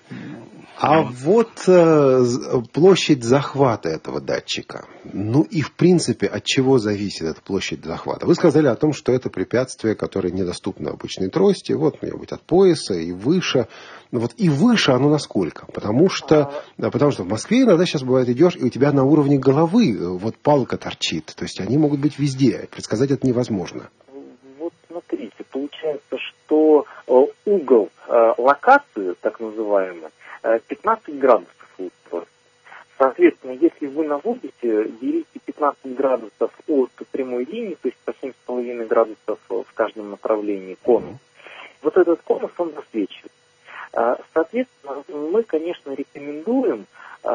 А вот площадь захвата этого датчика. Ну и в принципе, от чего зависит эта площадь захвата? Вы сказали о том, что это препятствие, которое недоступно обычной трости. Вот, может быть, от пояса и выше. Вот и выше оно насколько? Потому что в Москве иногда сейчас бывает, идешь, и у тебя на уровне головы вот палка торчит. То есть они могут быть везде. Предсказать это невозможно. Вот смотрите, получается, что угол локации, так называемый, 15 градусов устройства. Соответственно, если вы наводите, берите 15 градусов от прямой линии, то есть по 7,5 градусов в каждом направлении конус. Вот этот конус он засвечивает. Соответственно, мы, конечно, рекомендуем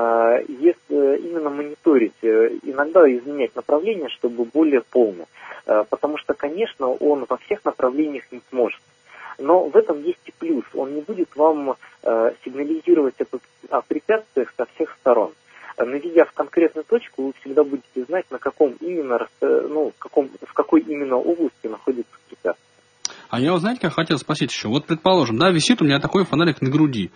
именно мониторить, иногда изменять направление, чтобы более полно. Потому что, конечно, он во всех направлениях не сможет. Но в этом есть и плюс. Он не будет вам сигнализировать о препятствиях со всех сторон. Наведя в конкретную точку, вы всегда будете знать, на каком именно, в какой именно области находится препятствие. А я, знаете, как хотел спросить еще. Вот, предположим, да, висит у меня такой фонарик на груди.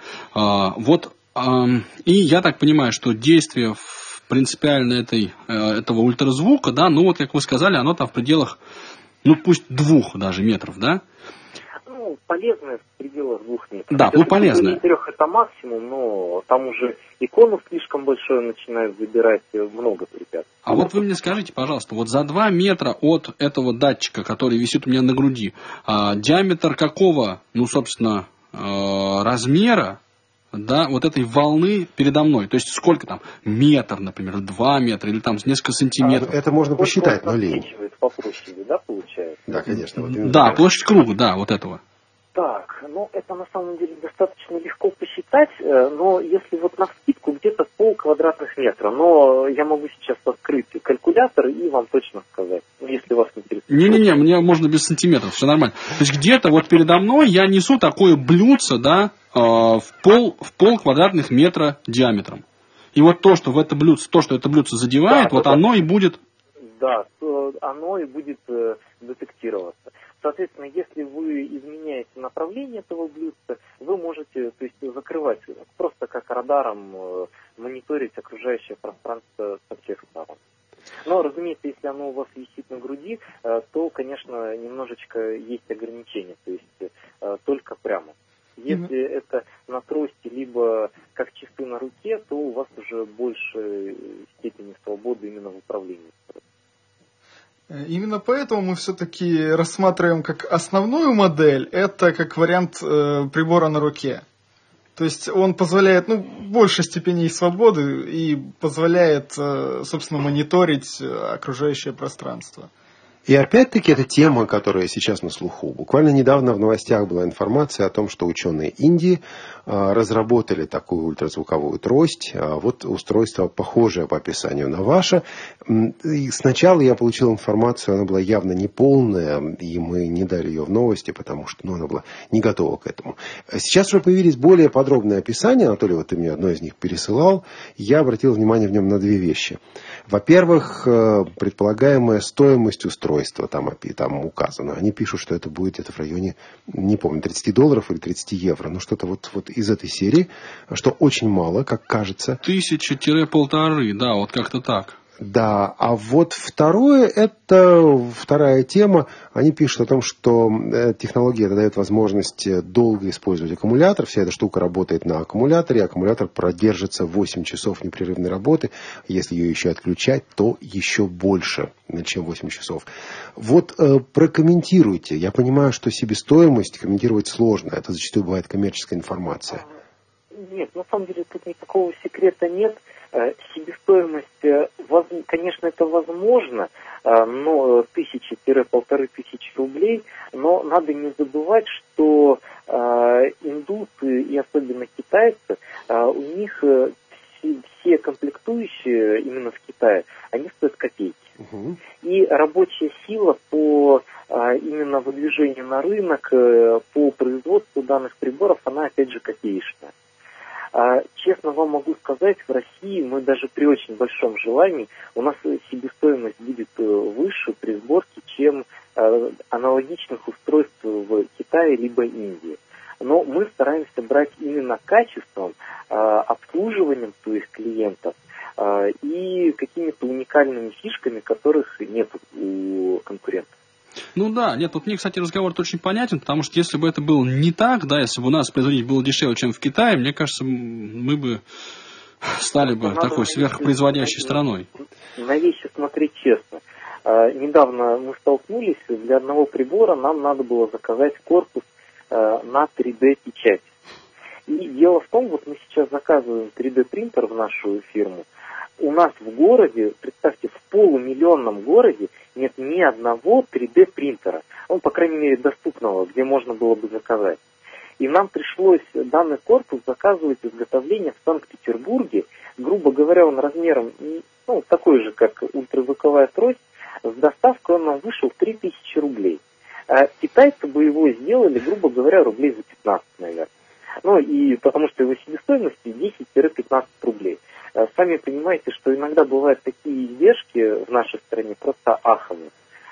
И я так понимаю, что действие принципиально этого ультразвука, да, ну вот, как вы сказали, оно там в пределах, ну пусть 2 даже метров, да? Ну, полезное в пределах 2 метров. Да, ну полезное. 3 это максимум, но там уже и конус слишком большой начинает забирать много препятствий. А вот вы мне скажите, пожалуйста, вот за 2 метра от этого датчика, который висит у меня на груди, диаметр какого, ну, собственно, размера да, вот этой волны передо мной. То есть сколько там? Метр, например, 2 метра или там несколько сантиметров. Это можно посчитать, но лень. По площади, да, получается? Да, конечно. Да, площадь круга, да, вот этого. Так, ну это на самом деле достаточно легко посчитать, но если вот навскидку где-то 0,5 квадратных метра, но я могу сейчас открыть калькулятор и вам точно сказать, если вас интересует. Не-не-не, мне можно без сантиметров, все нормально. То есть где-то вот передо мной я несу такое блюдце, да, в пол квадратных метра диаметром. И вот то, что это блюдце задевает, да, вот оно и будет... Да, оно и будет детектироваться. Соответственно, если вы изменяете направление этого блюдца, вы можете, то есть, закрывать, просто как радаром мониторить окружающее пространство со всех сторон. Но, разумеется, если оно у вас висит на груди, то, конечно, немножечко есть ограничения, то есть только прямо. Если это на трости, либо как часы на руке, то у вас уже больше степени свободы именно в управлении. Именно поэтому мы все-таки рассматриваем как основную модель, это как вариант прибора на руке. То есть он позволяет больше степеней свободы и позволяет, собственно, мониторить окружающее пространство. И опять-таки это тема, которая сейчас на слуху. Буквально недавно в новостях была информация о том, что ученые Индии разработали такую ультразвуковую трость. Вот устройство, похожее по описанию на ваше. И сначала я получил информацию, она была явно неполная, и мы не дали ее в новости, потому что она была не готова к этому. Сейчас уже появились более подробные описания. Анатолий, вот ты мне одно из них пересылал. Я обратил внимание в нем на две вещи. Во-первых, предполагаемая стоимость устройства там указано. Они пишут, что это будет где-то в районе, не помню, $30 или 30 евро. Но что-то вот из этой серии, что очень мало, как кажется. 1000-1,5, да, вот как-то так. Да, а вот вторая тема. Они пишут о том, что технология дает возможность долго использовать аккумулятор. Вся эта штука работает на аккумуляторе. Аккумулятор продержится 8 часов непрерывной работы. Если ее еще отключать, то еще больше, чем 8 часов. Вот прокомментируйте. Я понимаю, что себестоимость комментировать сложно. Это зачастую бывает коммерческая информация. Нет, на самом деле тут никакого секрета нет. Себестоимость, конечно, это возможно, но 1000-1500 рублей, но надо не забывать, что индусы и особенно китайцы, у них все комплектующие именно в Китае, они стоят копейки. Угу. И рабочая сила по именно выдвижению на рынок, по производству данных приборов, она опять же копеечная. Честно вам могу сказать, в России мы даже при очень большом желании, у нас себестоимость будет выше при сборке, чем аналогичных устройств в Китае либо Индии. Но мы стараемся брать именно качеством, обслуживанием своих клиентов и какими-то уникальными фишками, которых нет у конкурентов. Ну да, нет, вот мне, кстати, разговор очень понятен, потому что если бы это было не так, да, если бы у нас производить было дешевле, чем в Китае, мне кажется, мы бы стали бы такой сверхпроизводящей страной. На вещи смотреть честно. Недавно мы столкнулись, для одного прибора нам надо было заказать корпус на 3D-печать. И дело в том, вот мы сейчас заказываем 3D-принтер в нашу фирму. У нас в городе, представьте, в полумиллионном городе нет ни одного 3D-принтера. По крайней мере, доступного, где можно было бы заказать. И нам пришлось данный корпус заказывать изготовление в Санкт-Петербурге. Грубо говоря, он размером такой же, как ультразвуковая трость. С доставкой он нам вышел в 3000 рублей. А китайцы бы его сделали, грубо говоря, рублей за 15, наверное. И потому что его себестоимость 10-15 рублей. Сами понимаете, что иногда бывают такие издержки в нашей стране просто аховые.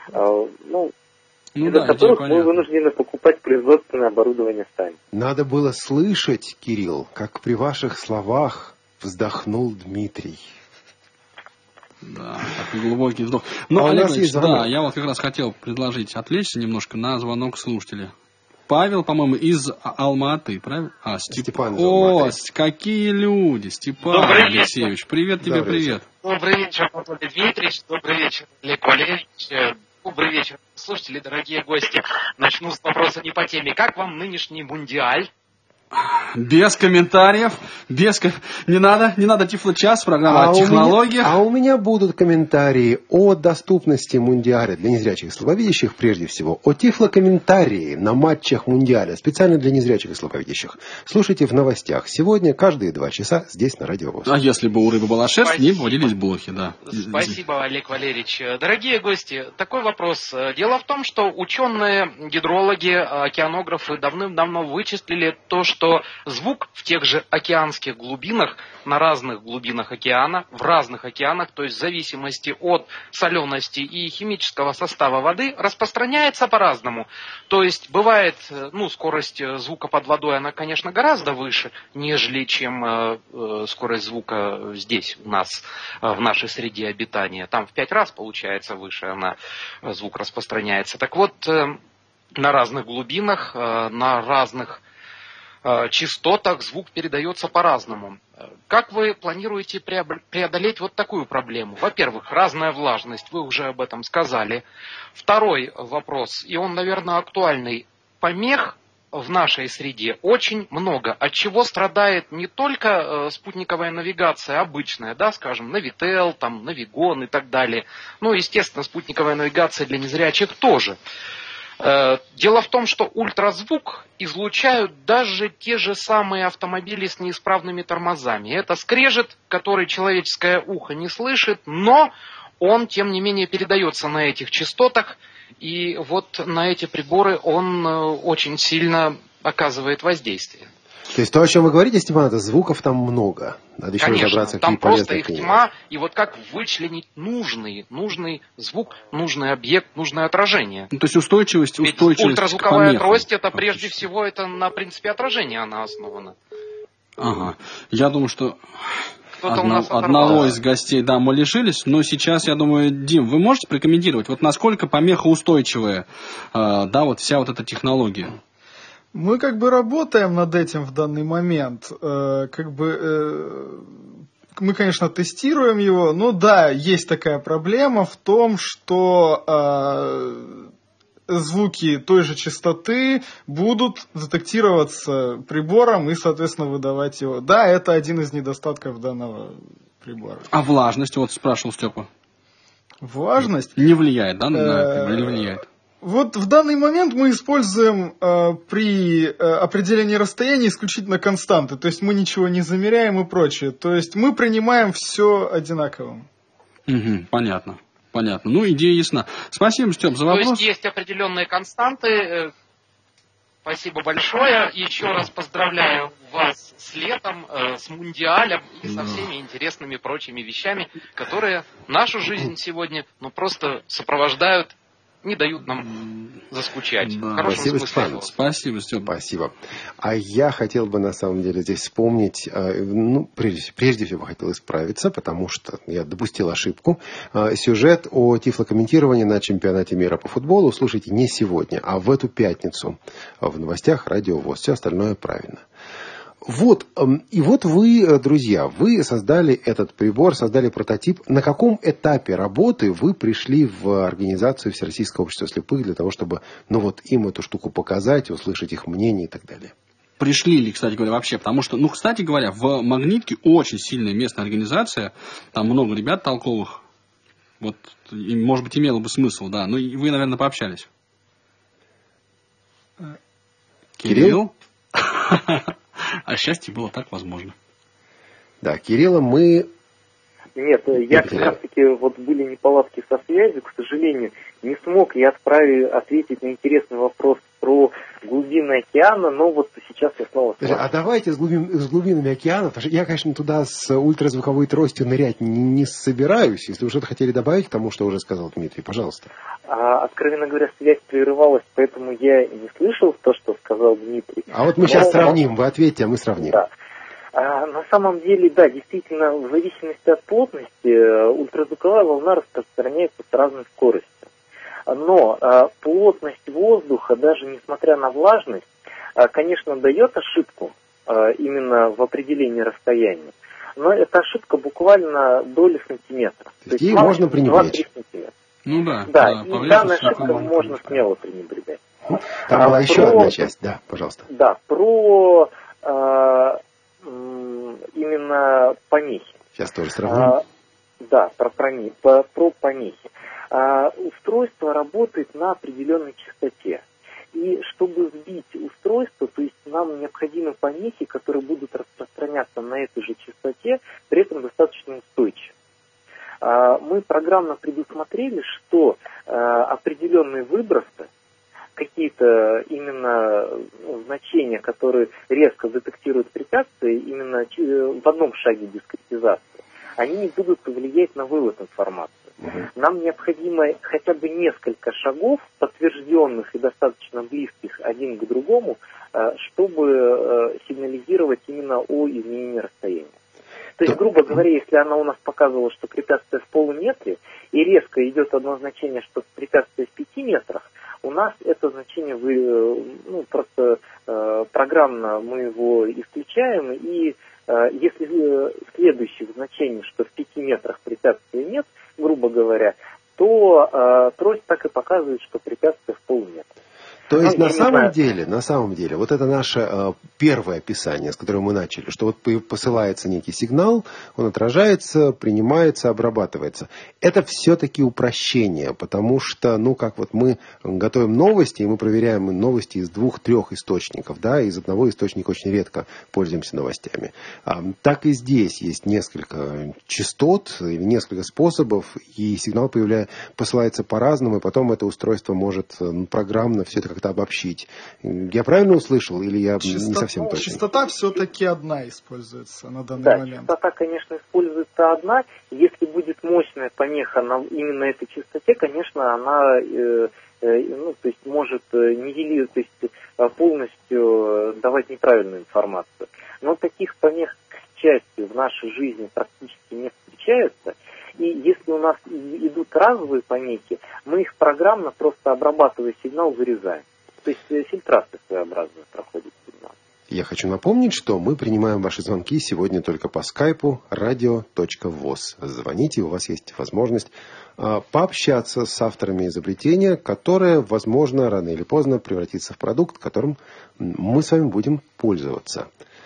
Из-за которых мы вынуждены покупать производственное оборудование сами. Надо было слышать, Кирилл, как при ваших словах вздохнул Дмитрий. Да, такой глубокий вздох. Но, Олег Ильич, да, я вот как раз хотел предложить отвлечься немножко на звонок слушателя. Павел, по-моему, из Алма-Аты, правильно? Степан. О, какие люди! Степан Алексеевич, привет тебе, привет. Добрый вечер, Анатолий Дмитриевич, добрый вечер, Олег Валерьевич, добрый вечер, слушатели, дорогие гости. Начну с вопроса не по теме. Как вам нынешний мундиаль? Без комментариев, не надо Тифло-час, программа о технологиях. У меня будут комментарии о доступности Мундиаля для незрячих и слабовидящих, прежде всего, о Тифло-комментарии на матчах Мундиаля, специально для незрячих и слабовидящих. Слушайте в новостях. Сегодня каждые 2 часа здесь на Радио ВОС. А если бы у рыбы была шерсть, не водились блохи, да. Спасибо, Олег Валерьевич. Дорогие гости, такой вопрос. Дело в том, что ученые, гидрологи, океанографы давным-давно вычислили то, что звук в тех же океанских глубинах, на разных глубинах океана, в разных океанах, то есть в зависимости от солености и химического состава воды, распространяется по-разному. То есть бывает, скорость звука под водой, она, конечно, гораздо выше, нежели чем скорость звука здесь у нас, в нашей среде обитания. Там в 5 раз, получается, выше звук распространяется. Так вот, на разных глубинах, на разных частотах звук передается по-разному. Как вы планируете преодолеть вот такую проблему? Во-первых, разная влажность, вы уже об этом сказали. Второй вопрос, и он, наверное, актуальный. Помех в нашей среде очень много, от чего страдает не только спутниковая навигация обычная, да, скажем, Navitel, там, Navigon и так далее. Естественно, спутниковая навигация для незрячих тоже. Дело в том, что ультразвук излучают даже те же самые автомобили с неисправными тормозами. Это скрежет, который человеческое ухо не слышит, но он, тем не менее, передается на этих частотах. И вот на эти приборы он очень сильно оказывает воздействие. То есть то, о чем вы говорите, Степан, это звуков там много. Надо еще разобраться, там какие просто их полезные тьма, и вот как вычленить нужный звук, нужный объект, нужное отражение. То есть устойчивость ультразвуковая к помехам, трость, это прежде всего это на принципе отражения она основана. Ага. Я думаю, что одного из гостей, да, мы лишились, но сейчас, я думаю, Дим, вы можете прокомментировать, вот насколько помехоустойчивая, вся вот эта технология? Мы работаем над этим в данный момент. Мы, конечно, тестируем его, но да, есть такая проблема в том, что звуки той же частоты будут детектироваться прибором и, соответственно, выдавать его. Да, это один из недостатков данного прибора. А влажность, вот спрашивал Степа. Влажность? Не влияет, да, на прибор, или влияет? Вот в данный момент мы используем при определении расстояния исключительно константы. То есть мы ничего не замеряем и прочее. То есть мы принимаем все одинаковым. Понятно. Идея ясна. Спасибо, Степ, за вопрос. То есть определенные константы. Спасибо большое. Еще раз поздравляю вас с летом, с Мундиалем и со всеми интересными прочими вещами, которые нашу жизнь сегодня просто сопровождают, не дают нам заскучать. Спасибо, Степан. Спасибо, Степа. Спасибо. А я хотел бы, на самом деле, здесь вспомнить, прежде всего хотел исправиться, потому что я допустил ошибку. Сюжет о тифлокомментировании на чемпионате мира по футболу слушайте не сегодня, а в эту пятницу в новостях Радио ВОС. Все остальное правильно. И вот вы, друзья, вы создали этот прибор, создали прототип. На каком этапе работы вы пришли в организацию Всероссийского общества слепых для того, чтобы им эту штуку показать, услышать их мнение и так далее? Пришли ли, кстати говоря, вообще? Потому что, кстати говоря, в Магнитке очень сильная местная организация, там много ребят толковых. Вот, и, может быть, имело бы смысл, да. И вы, наверное, пообщались. Кирилл? А счастье было так возможно. Да, Кирилла мы... Нет, я как раз таки были неполадки со связью, к сожалению, не смог я ответить на интересный вопрос про глубины океана, но сейчас я снова... А давайте с глубинами океана, потому что я, конечно, туда с ультразвуковой тростью нырять не собираюсь. Если вы что-то хотели добавить к тому, что уже сказал Дмитрий, пожалуйста. Откровенно говоря, связь прерывалась, поэтому я не слышал то, что сказал Дмитрий. А вот мы сейчас сравним, вы ответьте, а мы сравним. Да. На самом деле, да, действительно, в зависимости от плотности, ультразвуковая волна распространяется с разной скоростью. Но плотность воздуха, даже несмотря на влажность, конечно, дает ошибку именно в определении расстояния. Но эта ошибка буквально доли сантиметра. То есть можно пренебречь. 2-3 сантиметра. Да, и данной ошибкой можно смело пренебрегать. Там была еще одна часть, да, пожалуйста. Да, про именно помехи. Сейчас тоже сравним. Да, про помехи. Устройство работает на определенной частоте. И чтобы сбить устройство, то есть нам необходимы помехи, которые будут распространяться на этой же частоте, при этом достаточно устойчиво. Мы программно предусмотрели, что определенные выбросы, какие-то именно значения, которые резко детектируют препятствия, именно в одном шаге дискретизации, они не будут влиять на вывод информации. Нам необходимо хотя бы несколько шагов, подтвержденных и достаточно близких один к другому, чтобы сигнализировать именно о изменении расстояния. То есть, грубо говоря, если она у нас показывала, что препятствие в полуметре, и резко идет одно значение, что препятствие в 5 метрах, у нас это значение просто программно мы его исключаем, и если следующих значений, что в 5 метрах препятствия нет, грубо говоря, то трость так и показывает, что препятствие в полуметра. То есть на самом деле, вот это наше первое описание, с которого мы начали, что вот посылается некий сигнал, он отражается, принимается, обрабатывается. Это все-таки упрощение, потому что, как вот мы готовим новости, и мы проверяем новости из 2-3 источников, да, из одного источника очень редко пользуемся новостями. Так и здесь есть несколько частот, или несколько способов, и сигнал посылается по-разному, и потом это устройство может программно все это как-то обобщить. Я правильно услышал, или я не совсем точно? Частота все-таки одна используется на данный момент. Частота, конечно, используется одна. Если будет мощная помеха на именно этой частоте, конечно, она может нивелировать, то есть полностью давать неправильную информацию. Но таких помех, к счастью, в нашей жизни практически не встречается. И если у нас идут разовые помехи, мы их программно, просто обрабатывая сигнал, вырезаем. То есть фильтрация своеобразная проходит сигнал. Я хочу напомнить, что мы принимаем ваши звонки сегодня только по скайпу radio.voz. Звоните, у вас есть возможность пообщаться с авторами изобретения, которое, возможно, рано или поздно превратится в продукт, которым мы с вами будем пользоваться.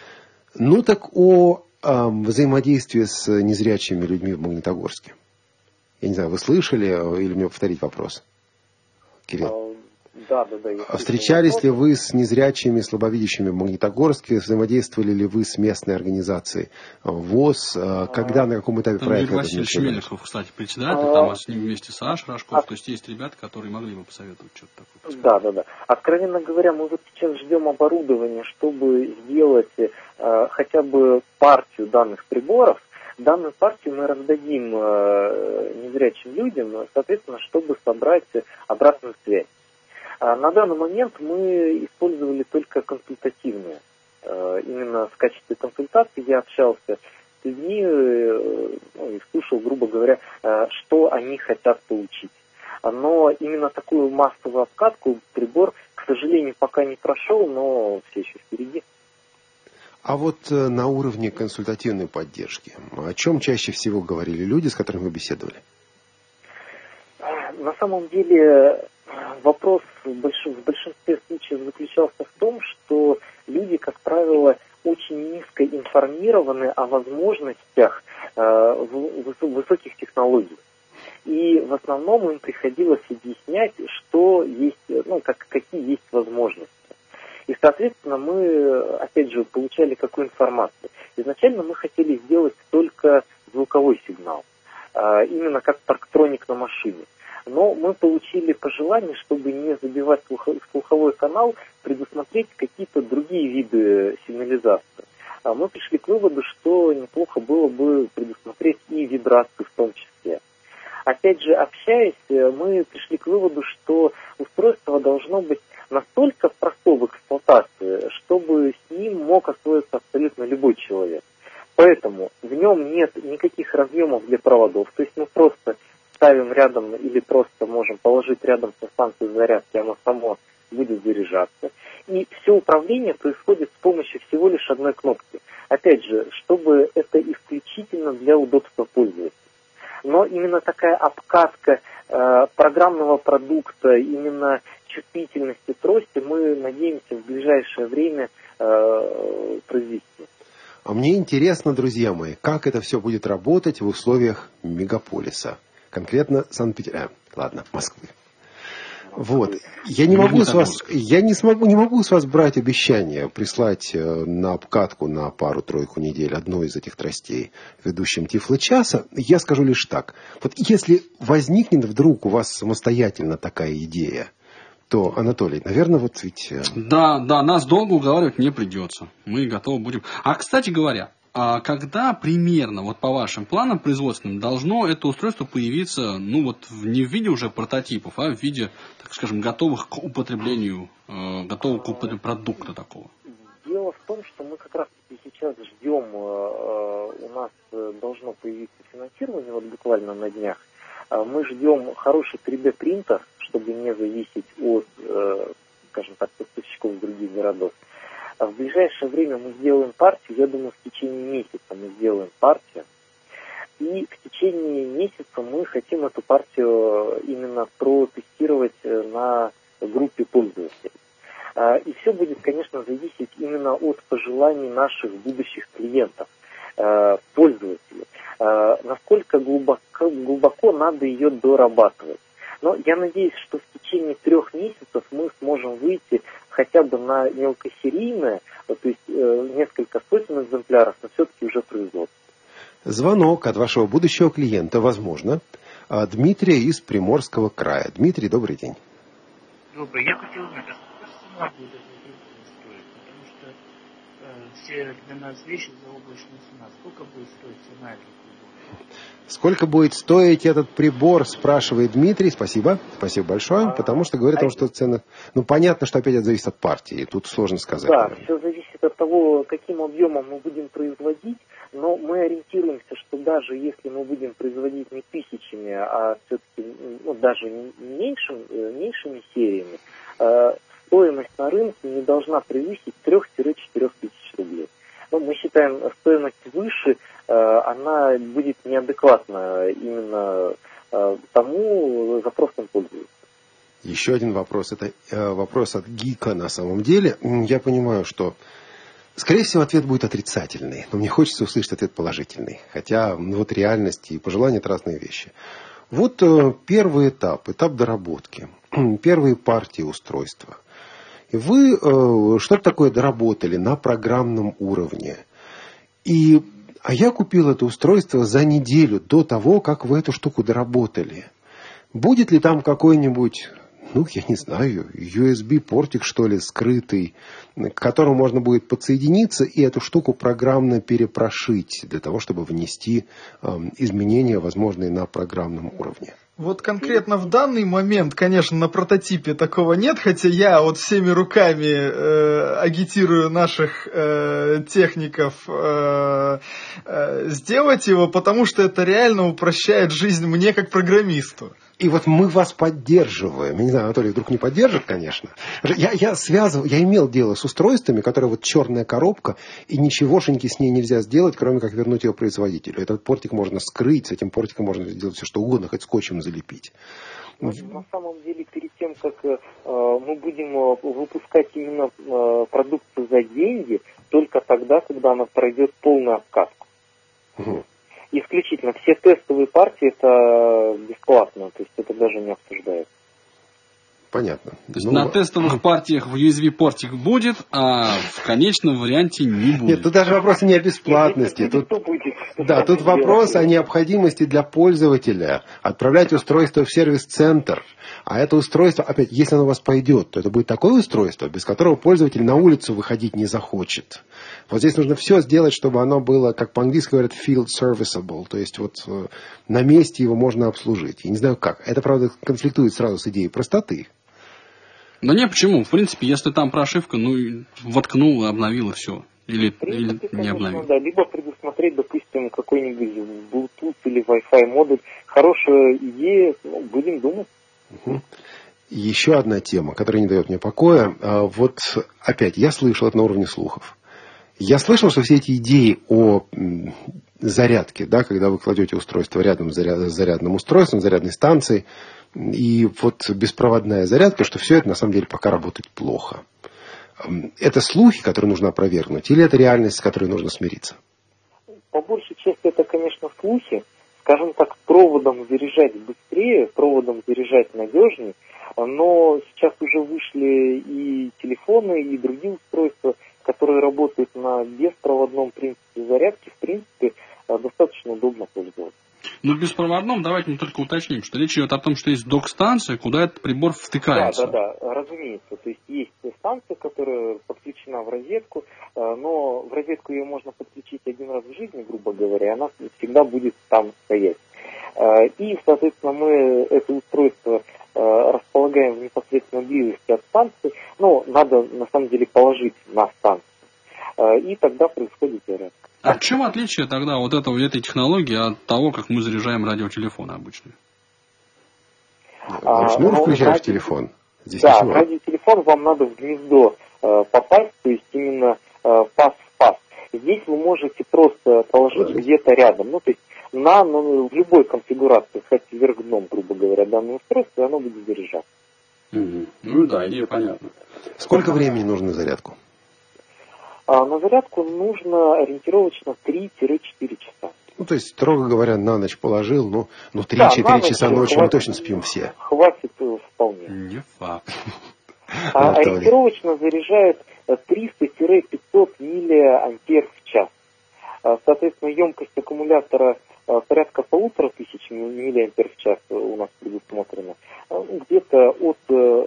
Так о взаимодействии с незрячими людьми в Магнитогорске. Я не знаю, вы слышали или мне повторить вопрос? Кирилл. Да. Встречались ли вы с незрячими, слабовидящими в Магнитогорске? Взаимодействовали ли вы с местной организацией ВОС? Когда, на каком этапе проекта? Юрий Васильевич Мелехов, кстати, председатель, там с ним вместе Саша Рожков. То есть есть ребята, которые могли бы посоветовать что-то такое. Да. Откровенно говоря, мы вот сейчас ждем оборудования, чтобы сделать хотя бы партию данных приборов. Данную партию мы раздадим незрячим людям, соответственно, чтобы собрать обратную связь. На данный момент мы использовали только консультативные. Именно в качестве консультации я общался с людьми и слушал, грубо говоря, что они хотят получить. Но именно такую массовую обкатку прибор, к сожалению, пока не прошел, но все еще впереди. А вот на уровне консультативной поддержки, о чем чаще всего говорили люди, с которыми вы беседовали? На самом деле вопрос в большинстве случаев заключался в том, что люди, как правило, очень низко информированы о возможностях высоких технологий. И в основном им приходилось объяснять, что есть, какие есть возможности. И, соответственно, мы, опять же, получали какую информацию. Изначально мы хотели сделать только звуковой сигнал, именно как парктроник на машине. Но мы получили пожелание, чтобы не забивать слуховой канал, предусмотреть какие-то другие виды сигнализации. Мы пришли к выводу, что неплохо было бы предусмотреть и вибрацию в том числе. Опять же, общаясь, мы пришли к выводу, что устройство должно быть настолько просто в эксплуатации, чтобы с ним мог освоиться абсолютно любой человек. Поэтому в нем нет никаких разъемов для проводов, то есть мы просто ставим рядом или просто можем положить рядом со станцией зарядки, оно само будет заряжаться. И все управление происходит с помощью всего лишь одной кнопки. Опять же, чтобы это исключительно для удобства пользователя. Но именно такая обкатка программного продукта, именно чувствительности трости, мы надеемся в ближайшее время воспроизвести. А мне интересно, друзья мои, как это все будет работать в условиях мегаполиса. Конкретно Москвы. Вот. Я не могу с вас брать обещание прислать на обкатку на пару-тройку недель одной из этих тростей ведущим Тифло-часа. Я скажу лишь так. Вот если возникнет вдруг у вас самостоятельно такая идея, то, Анатолий, наверное, вот ведь... Да, нас долго уговаривать не придется. Мы готовы будем. А, кстати говоря, когда примерно, вот по вашим планам производственным, должно это устройство появиться, ну вот не в виде уже прототипов, а в виде, так скажем, готовых к употреблению, продукта такого? Дело в том, что мы как раз сейчас ждем, у нас должно появиться финансирование, вот буквально на днях. Мы ждем хороший 3D-принтер, чтобы не зависеть от, скажем так, поставщиков из других городов. В ближайшее время мы сделаем партию, я думаю, в течение месяца мы сделаем партию. И в течение месяца мы хотим эту партию именно протестировать на группе пользователей. И все будет, конечно, зависеть именно от пожеланий наших будущих клиентов, пользователей. Насколько глубоко надо ее дорабатывать. Но я надеюсь, что в течение 3 месяцев мы сможем выйти хотя бы на мелкосерийное, то есть несколько сотен экземпляров, но все-таки уже производство. Звонок от вашего будущего клиента, возможно. Дмитрий из Приморского края. Дмитрий, добрый день. Добрый. Я хотел узнать, а сколько цена будет этого прибора стоить? Потому что все для нас вещи заоблачная цена. Сколько будет стоить цена этого прибора? Сколько будет стоить этот прибор, спрашивает Дмитрий. Спасибо. Спасибо большое. Потому что говорит о том, что цены... Ну, понятно, что опять это зависит от партии. Тут сложно сказать. Да, все зависит от того, каким объемом мы будем производить. Но мы ориентируемся, что даже если мы будем производить не тысячами, а все-таки даже меньшими сериями, стоимость на рынке не должна превысить 3-4 тысяч рублей. Но мы считаем, стоимость выше, она будет неадекватна именно тому запросам пользователя. Еще один вопрос. Это вопрос от Гика на самом деле. Я понимаю, что, скорее всего, ответ будет отрицательный. Но мне хочется услышать ответ положительный. Хотя вот реальность и пожелания – это разные вещи. Вот первый этап доработки. Первые партии устройства. И вы что-то такое доработали на программном уровне. А я купил это устройство за неделю до того, как вы эту штуку доработали. Будет ли там какой-нибудь, я не знаю, USB-портик, что ли, скрытый, к которому можно будет подсоединиться и эту штуку программно перепрошить для того, чтобы внести изменения, возможные на программном уровне? Вот конкретно в данный момент, конечно, на прототипе такого нет, хотя я вот всеми руками агитирую наших техников сделать его, потому что это реально упрощает жизнь мне как программисту. И вот мы вас поддерживаем. Я не знаю, Анатолий вдруг не поддержит, конечно. Я имел дело с устройствами, которые вот черная коробка, и ничегошеньки с ней нельзя сделать, кроме как вернуть ее производителю. Этот портик можно скрыть, с этим портиком можно сделать все что угодно, хоть скотчем залепить. На самом деле, перед тем, как мы будем выпускать именно продукцию за деньги, только тогда, когда она пройдет полную обкатку. Угу. Исключительно. Все тестовые партии это бесплатно, то есть это даже не обсуждается. Понятно. То есть на тестовых партиях в USB-портик будет, а в конечном варианте не будет. Нет, тут даже вопрос не о бесплатности. Тут вопрос о необходимости для пользователя отправлять устройство в сервис-центр. А это устройство, опять, если оно у вас пойдет, то это будет такое устройство, без которого пользователь на улицу выходить не захочет. Вот здесь нужно все сделать, чтобы оно было, как по-английски говорят, field serviceable. То есть вот на месте его можно обслужить. Я не знаю как. Это, правда, конфликтует сразу с идеей простоты. Да нет, почему? В принципе, если там прошивка, воткнул, обновил и все. Или не обновил. Да, либо предусмотреть, допустим, какой-нибудь Bluetooth или Wi-Fi модуль. Хорошая идея, будем думать. Угу. Еще одна тема, которая не дает мне покоя. Вот опять, я слышал это на уровне слухов. Я слышал, что все эти идеи о зарядке, да, когда вы кладете устройство рядом с зарядным устройством, зарядной станцией, и вот беспроводная зарядка, что все это на самом деле пока работает плохо. Это слухи, которые нужно опровергнуть, или это реальность, с которой нужно смириться? По большей части это, конечно, слухи. Скажем так, проводом заряжать быстрее, проводом заряжать надежнее, но сейчас уже вышли и телефоны, и другие устройства, которые работают на беспроводном принципе зарядки, в принципе, достаточно удобно пользоваться. Но в беспроводном давайте мы только уточним, что речь идет о том, что есть док-станция, куда этот прибор втыкается. Да, разумеется. То есть станция, которая подключена в розетку, но в розетку ее можно подключить один раз в жизни, грубо говоря, и она всегда будет там стоять. И, соответственно, мы это устройство располагаем в непосредственной близости от станции, но надо, на самом деле, положить на станцию. И тогда происходит зарядка. А в чем отличие тогда этой технологии от того, как мы заряжаем радиотелефоны обычные? Шнур включаешь в телефон? Здесь да, ничего. радиотелефон вам надо в гнездо попасть, то есть именно паз в паз. Здесь вы можете просто положить где-то рядом, то есть в любой конфигурации, хоть вверх дном, грубо говоря, данное устройство, и оно будет заряжаться. Ну да, идея понятна. Сколько времени нужно на зарядку? На зарядку нужно ориентировочно 3-4 часа. То есть, строго говоря, на ночь положил, 3-4 часа ночи мы точно спим все. Хватит вполне. Не факт. Ориентировочно заряжает 300-500 миллиампер в час. Соответственно, емкость аккумулятора порядка 1500 миллиампер в час у нас предусмотрена. Где-то от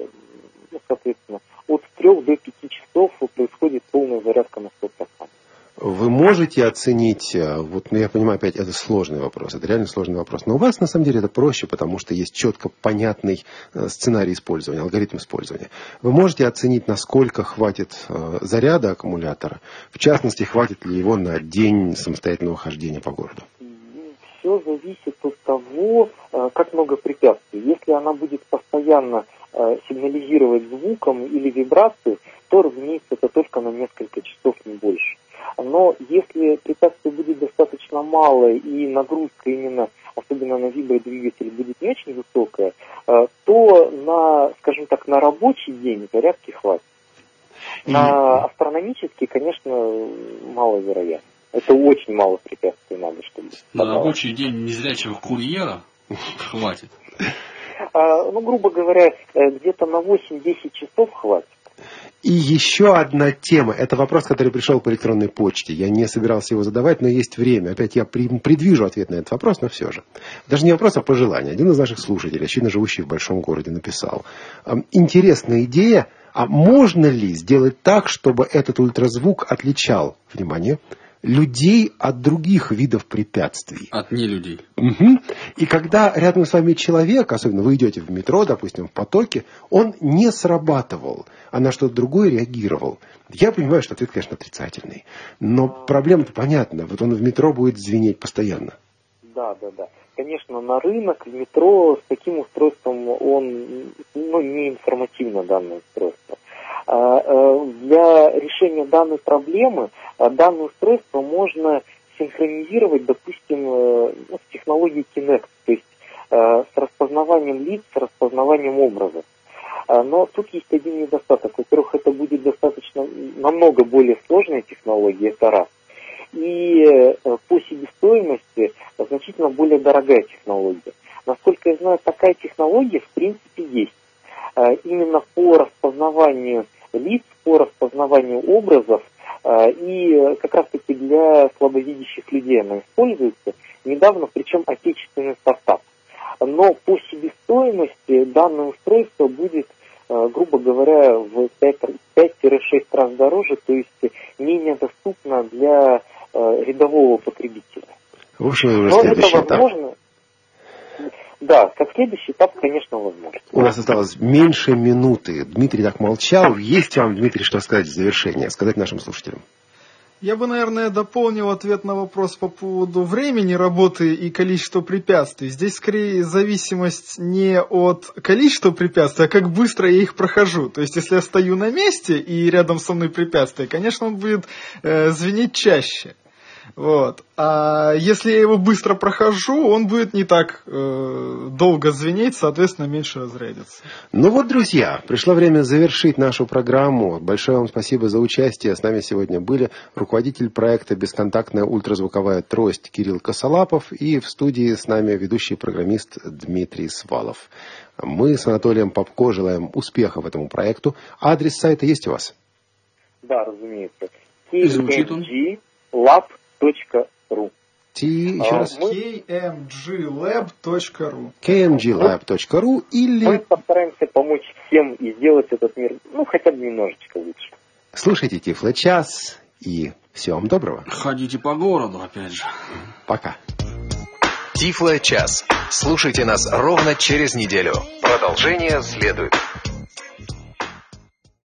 3 до 5 часов происходит полная зарядка на 100%. Вы можете оценить, я понимаю, опять это сложный вопрос, это реально сложный вопрос, но у вас на самом деле это проще, потому что есть четко понятный сценарий использования, алгоритм использования. Вы можете оценить, насколько хватит заряда аккумулятора, в частности, хватит ли его на день самостоятельного хождения по городу? Все зависит от того, как много препятствий. Если она будет постоянно сигнализировать звуком или вибрацией, то, разумеется, это только на несколько часов, не больше. Но если препятствий будет достаточно мало и нагрузка именно, особенно на вибродвигатель, будет не очень высокая, то на рабочий день зарядки хватит. На астрономический, конечно, маловероятно. Это очень мало препятствий надо, чтобы... На рабочий день незрячего курьера хватит. Грубо говоря, где-то на 8-10 часов хватит. И еще одна тема. Это вопрос, который пришел по электронной почте. Я не собирался его задавать, но есть время. Опять я предвижу ответ на этот вопрос, но все же. Даже не вопрос, а пожелание. Один из наших слушателей, очевидно живущий в большом городе, написал. Интересная идея. А можно ли сделать так, чтобы этот ультразвук отличал, внимание, людей от других видов препятствий? От нелюдей. Угу. И когда рядом с вами человек, особенно вы идете в метро, допустим, в потоке, он не срабатывал, а на что-то другое реагировал. Я понимаю, что ответ, конечно, отрицательный. Но проблема-то понятна. Он в метро будет звенеть постоянно. Да. Конечно, на рынок, в метро с таким устройством не информативно данное устройство. Для решения данной проблемы данное устройство можно синхронизировать, допустим, с технологией Kinect, то есть с распознаванием лиц, с распознаванием образов. Но тут есть один недостаток. Во-первых, это будет достаточно намного более сложная технология, это раз. И по себестоимости значительно более дорогая технология. Насколько я знаю, такая технология в принципе есть. Именно по распознаванию лиц, по распознаванию образов, и как раз-таки для слабовидящих людей она используется. Недавно, причем отечественный стартап. Но по себестоимости данное устройство будет, грубо говоря, в 5-6 раз дороже, то есть менее доступно для рядового потребителя. В общем, уже следующий этап. Да, как следующий этап, конечно, возможно. У нас осталось меньше минуты. Дмитрий так молчал. Есть вам, Дмитрий, что сказать в завершение, сказать нашим слушателям? Я бы, наверное, дополнил ответ на вопрос по поводу времени работы и количества препятствий. Здесь, скорее, зависимость не от количества препятствий, а как быстро я их прохожу. То есть, если я стою на месте и рядом со мной препятствие, конечно, он будет звенеть чаще. Вот. А если я его быстро прохожу, он будет не так долго звенеть, соответственно, меньше разрядится. Ну вот, друзья, пришло время завершить нашу программу. Большое вам спасибо за участие. С нами сегодня были руководитель проекта «Бесконтактная ультразвуковая трость» Кирилл Косолапов и в студии с нами ведущий программист Дмитрий Свалов. Мы с Анатолием Попко желаем успеха в этому проекту. Адрес сайта есть у вас? Да, разумеется. kmglab.ru. Еще раз. kmglab.ru. kmglab.ru или... Мы постараемся помочь всем и сделать этот мир, хотя бы немножечко лучше. Слушайте Тифло-час и всего вам доброго. Ходите по городу, опять же. Пока. Тифло-час. Слушайте нас ровно через неделю. Продолжение следует.